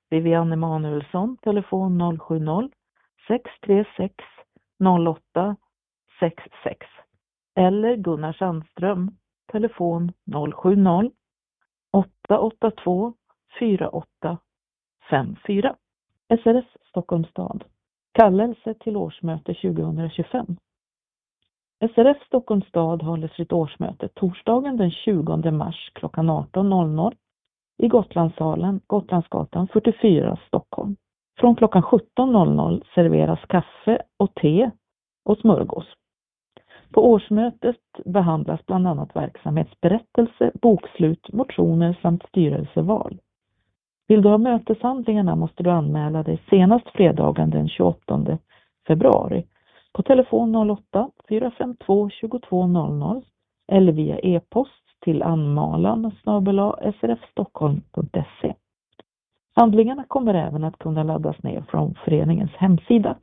Vivian Emanuelsson, telefon 070 636 08 66 eller Gunnar Sandström, telefon 070 882 48 54. SRF Stockholms stad. Kallelse till årsmöte 2025. SRF Stockholms stad håller sitt årsmöte torsdagen den 20 mars klockan 18.00 i Gotlandssalen, Gotlandsgatan 44, Stockholm. Från klockan 17.00 serveras kaffe och te och smörgås. På årsmötet behandlas bland annat verksamhetsberättelse, bokslut, motioner samt styrelseval. Vill du ha möteshandlingarna måste du anmäla dig senast fredagen den 28 februari på telefon 08 452 2200 eller via e-post till anmalan@srfstockholm.se. Handlingarna kommer även att kunna laddas ner från föreningens hemsida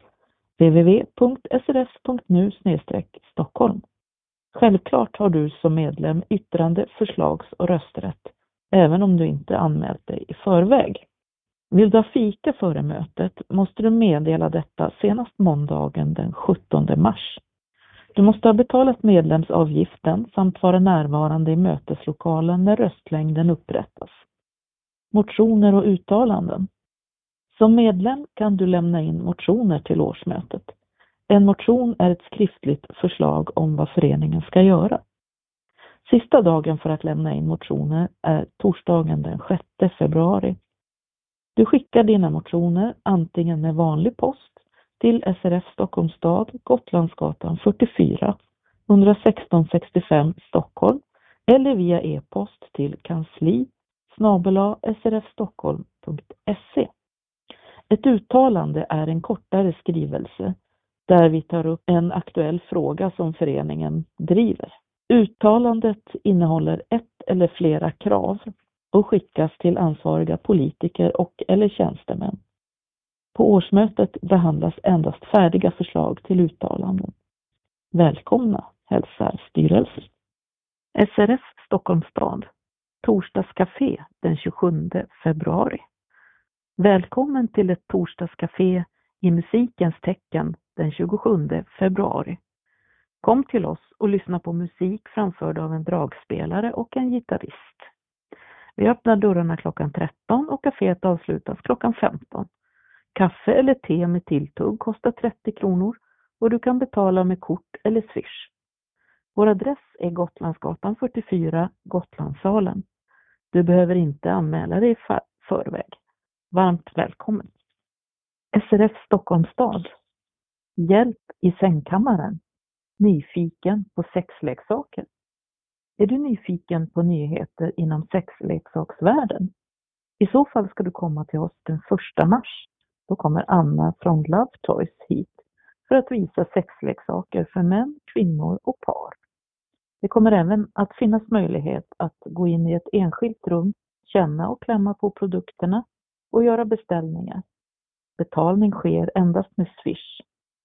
www.srf.nu/Stockholm. Självklart har du som medlem yttrande-, förslags- och rösträtt även om du inte anmält dig i förväg. Vill du ha fika före mötet måste du meddela detta senast måndagen den 17 mars. Du måste ha betalat medlemsavgiften samt vara närvarande i möteslokalen när röstlängden upprättas. Motioner och uttalanden. Som medlem kan du lämna in motioner till årsmötet. En motion är ett skriftligt förslag om vad föreningen ska göra. Sista dagen för att lämna in motioner är torsdagen den 6 februari. Du skickar dina motioner antingen med vanlig post till SRF Stockholms stad, Gotlandsgatan 44, 11665 Stockholm eller via e-post till kansli@srfstockholm.se. Ett uttalande är en kortare skrivelse där vi tar upp en aktuell fråga som föreningen driver. Uttalandet innehåller ett eller flera krav och skickas till ansvariga politiker och eller tjänstemän. På årsmötet behandlas endast färdiga förslag till uttalanden. Välkomna, hälsar styrelsen. SRF Stockholms stad. Torsdagscafé den 27 februari. Välkommen till ett torsdagscafé i musikens tecken den 27 februari. Kom till oss och lyssna på musik framförd av en dragspelare och en gitarrist. Vi öppnar dörrarna klockan 13 och kaféet avslutas klockan 15. Kaffe eller te med tilltugg kostar 30 kronor och du kan betala med kort eller swish. Vår adress är Gotlandsgatan 44, Gotlandssalen. Du behöver inte anmäla dig i förväg. Varmt välkommen. SRF Stockholms stad. Hjälp i sängkammaren. Nyfiken på sexleksaker. Är du nyfiken på nyheter inom sexleksaksvärlden? I så fall ska du komma till oss den 1 mars. Då kommer Anna från Love Toys hit för att visa sexleksaker för män, kvinnor och par. Det kommer även att finnas möjlighet att gå in i ett enskilt rum, känna och klämma på produkterna och göra beställningar. Betalning sker endast med Swish.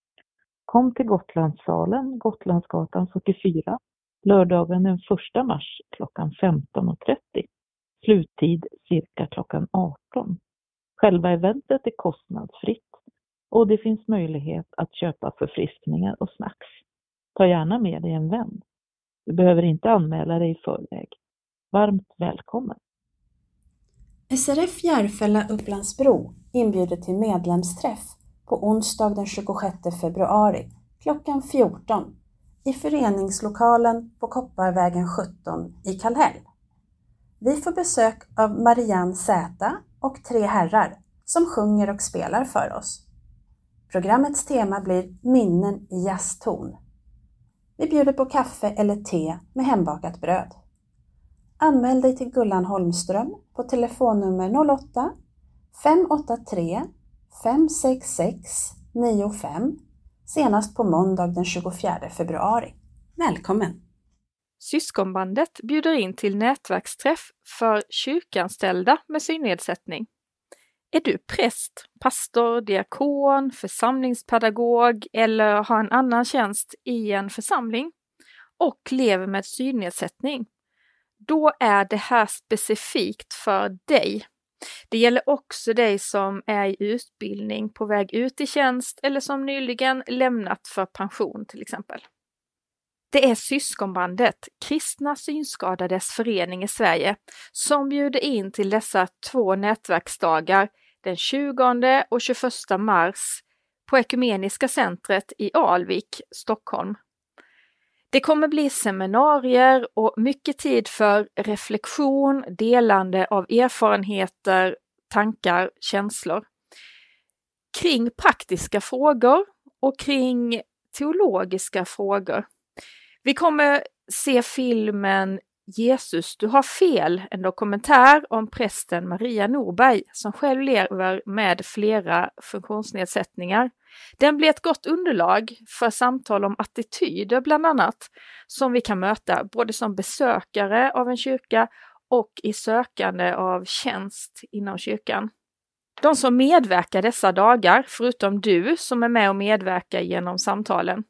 Kom till Gotlandssalen, Gotlandsgatan 44, lördagen den 1 mars klockan 15.30. Sluttid cirka klockan 18. Själva eventet är kostnadsfritt och det finns möjlighet att köpa förfriskningar och snacks. Ta gärna med dig en vän. Du behöver inte anmäla dig i förväg. Varmt välkommen! SRF Järfälla Upplandsbro inbjuder till medlemsträff på onsdag den 26 februari klockan 14 i föreningslokalen på Kopparvägen 17 i Kallhäll. Vi får besök av Marianne Zäta och 3 herrar som sjunger och spelar för oss. Programmets tema blir Minnen i jazzton. Vi bjuder på kaffe eller te med hembakat bröd. Anmäl dig till Gullan Holmström på telefonnummer 08 583 566 95 senast på måndag den 24 februari. Välkommen! Syskonbandet bjuder in till nätverksträff för kyrkanställda med synnedsättning. Är du präst, pastor, diakon, församlingspedagog eller har en annan tjänst i en församling och lever med synnedsättning? Då är det här specifikt för dig. Det gäller också dig som är i utbildning, på väg ut i tjänst eller som nyligen lämnat för pension till exempel. Det är Syskonbandet, Kristna synskadades förening i Sverige, som bjuder in till dessa 2 nätverksdagar den 20 och 21 mars på Ekumeniska centret i Alvik, Stockholm. Det kommer bli seminarier och mycket tid för reflektion, delande av erfarenheter, tankar, känslor kring praktiska frågor och kring teologiska frågor. Vi kommer se filmen Jesus, du har fel, en dokumentär om prästen Maria Norberg som själv lever med flera funktionsnedsättningar. Den blir ett gott underlag för samtal om attityder bland annat som vi kan möta både som besökare av en kyrka och i sökande av tjänst inom kyrkan. De som medverkar dessa dagar, förutom du som är med och medverkar genom samtalen,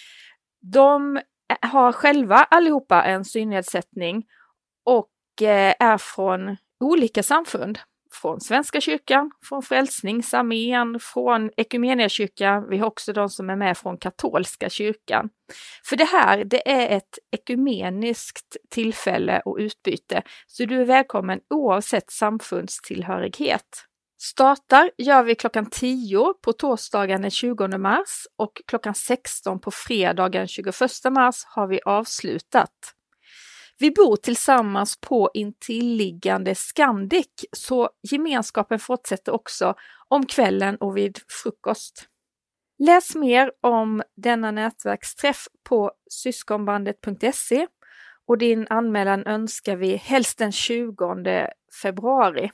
de har själva allihopa en synnedsättning och är från olika samfund. Från Svenska kyrkan, från Frälsningsarmén, från Ekumeniakyrkan. Vi har också de som är med från katolska kyrkan. För det är ett ekumeniskt tillfälle och utbyte. Så du är välkommen oavsett samfundstillhörighet. Startar gör vi klockan 10 på torsdagen den 20 mars och klockan 16 på fredagen 21 mars har vi avslutat. Vi bor tillsammans på intilliggande Scandic så gemenskapen fortsätter också om kvällen och vid frukost. Läs mer om denna nätverksträff på syskonbandet.se och din anmälan önskar vi helst den 20 februari.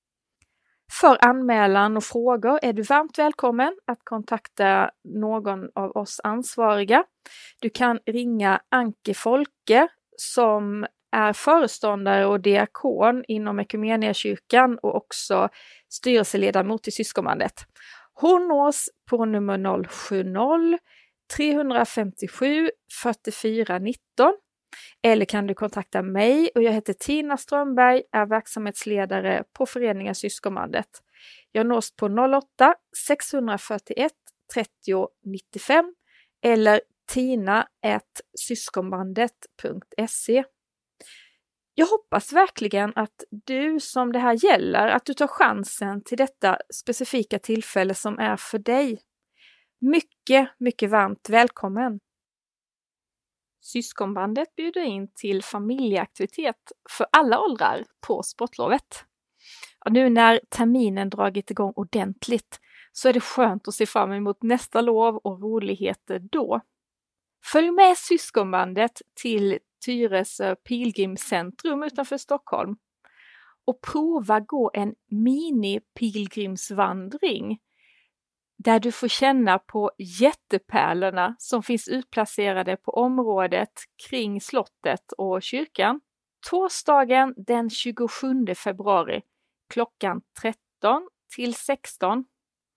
För anmälan och frågor är du varmt välkommen att kontakta någon av oss ansvariga. Du kan ringa Anke Folke som är föreståndare och diakon inom Ekumeniakyrkan och också styrelseledamot i Syskonbandet. Hon nås på nummer 070-357 44 19 eller kan du kontakta mig och jag heter Tina Strömberg, är verksamhetsledare på föreningen Syskonbandet. Jag nås på 08-641 30 95 eller tina@syskonbandet.se. Jag hoppas verkligen att du som det här gäller, att du tar chansen till detta specifika tillfälle som är för dig. Mycket, mycket varmt välkommen! Syskonbandet bjuder in till familjeaktivitet för alla åldrar på sportlovet. Och nu när terminen dragit igång ordentligt så är det skönt att se fram emot nästa lov och roligheter då. Följ med Syskonbandet till Tyresö pilgrimscentrum utanför Stockholm och prova gå en mini-pilgrimsvandring där du får känna på jättepärlorna som finns utplacerade på området kring slottet och kyrkan. Torsdagen den 27 februari klockan 13 till 16.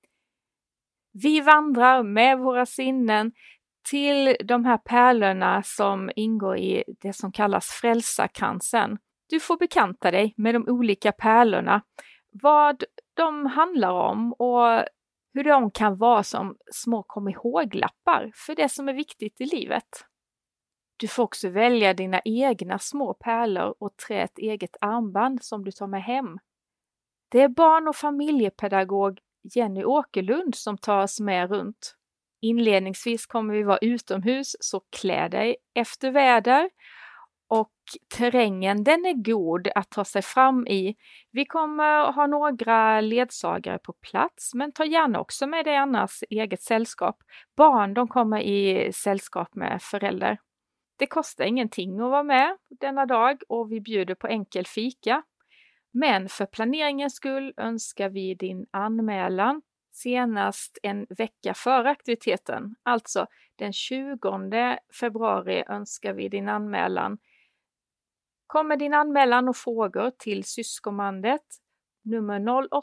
Vi vandrar med våra sinnen till de här pärlorna som ingår i det som kallas frälsarkransen. Du får bekanta dig med de olika pärlorna, vad de handlar om och hur de kan vara som små kom ihåg-lappar för det som är viktigt i livet. Du får också välja dina egna små pärlor och trä ett eget armband som du tar med hem. Det är barn- och familjepedagog Jenny Åkerlund som tar oss med runt. Inledningsvis kommer vi vara utomhus, så klä dig efter väder. Och terrängen, den är god att ta sig fram i. Vi kommer ha några ledsagare på plats, men ta gärna också med dig annars eget sällskap. Barn, de kommer i sällskap med föräldrar. Det kostar ingenting att vara med denna dag och vi bjuder på enkel fika. Men för planeringens skull önskar vi din anmälan senast en vecka före aktiviteten. Alltså den 20 februari önskar vi din anmälan. Kommer din anmälan och frågor till Syskonbandet nummer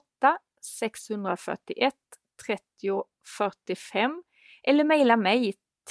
08-641 30 45 eller mejla mig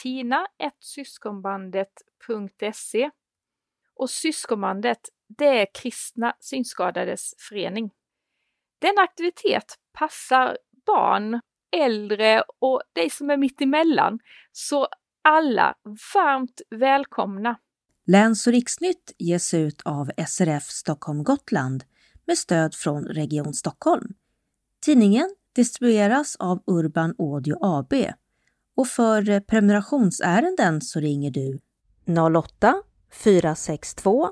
tina@syskonbandet.se. Och Syskonbandet, det är Kristna synskadades förening. Den aktivitet passar barn, äldre och dig som är mitt emellan. Så alla varmt välkomna. Läns- och riksnytt ges ut av SRF Stockholm Gotland med stöd från Region Stockholm. Tidningen distribueras av Urban Audio AB och för prenumerationsärenden så ringer du 08 462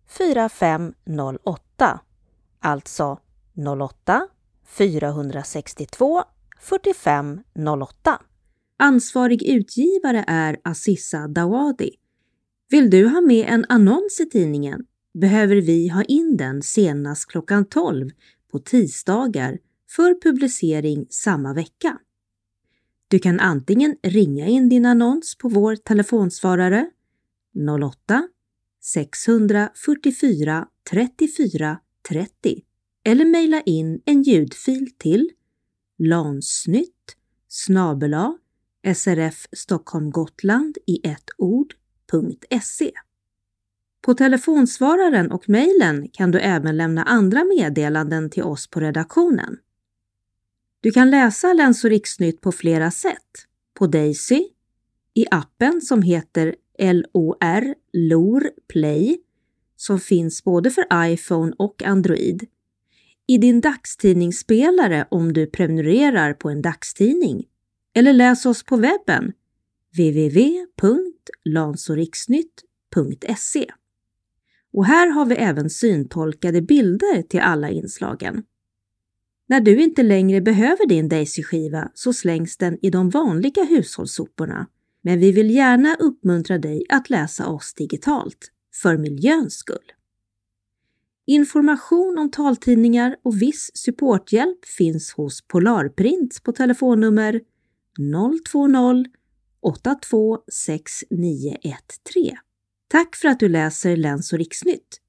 4508, alltså 08 462 4508. Ansvarig utgivare är Assissa Dawadi. Vill du ha med en annons i tidningen behöver vi ha in den senast klockan 12 på tisdagar för publicering samma vecka. Du kan antingen ringa in din annons på vår telefonsvarare 08 644 34 30 eller mejla in en ljudfil till lansnytt@srfstockholmgotland i ett ord.se. På telefonsvararen och mejlen kan du även lämna andra meddelanden till oss på redaktionen. Du kan läsa Läns- och riksnytt på flera sätt. På Daisy, i appen som heter LOR Play som finns både för iPhone och Android. I din dagstidningsspelare om du prenumererar på en dagstidning. Eller läs oss på webben www.lansoriksnytt.se. Och här har vi även syntolkade bilder till alla inslagen. När du inte längre behöver din Daisy-skiva så slängs den i de vanliga hushållssoporna. Men vi vill gärna uppmuntra dig att läsa oss digitalt, för miljöns skull. Information om taltidningar och viss supporthjälp finns hos Polarprint på telefonnummer 020 826913. Tack för att du läser Läns- och riksnytt.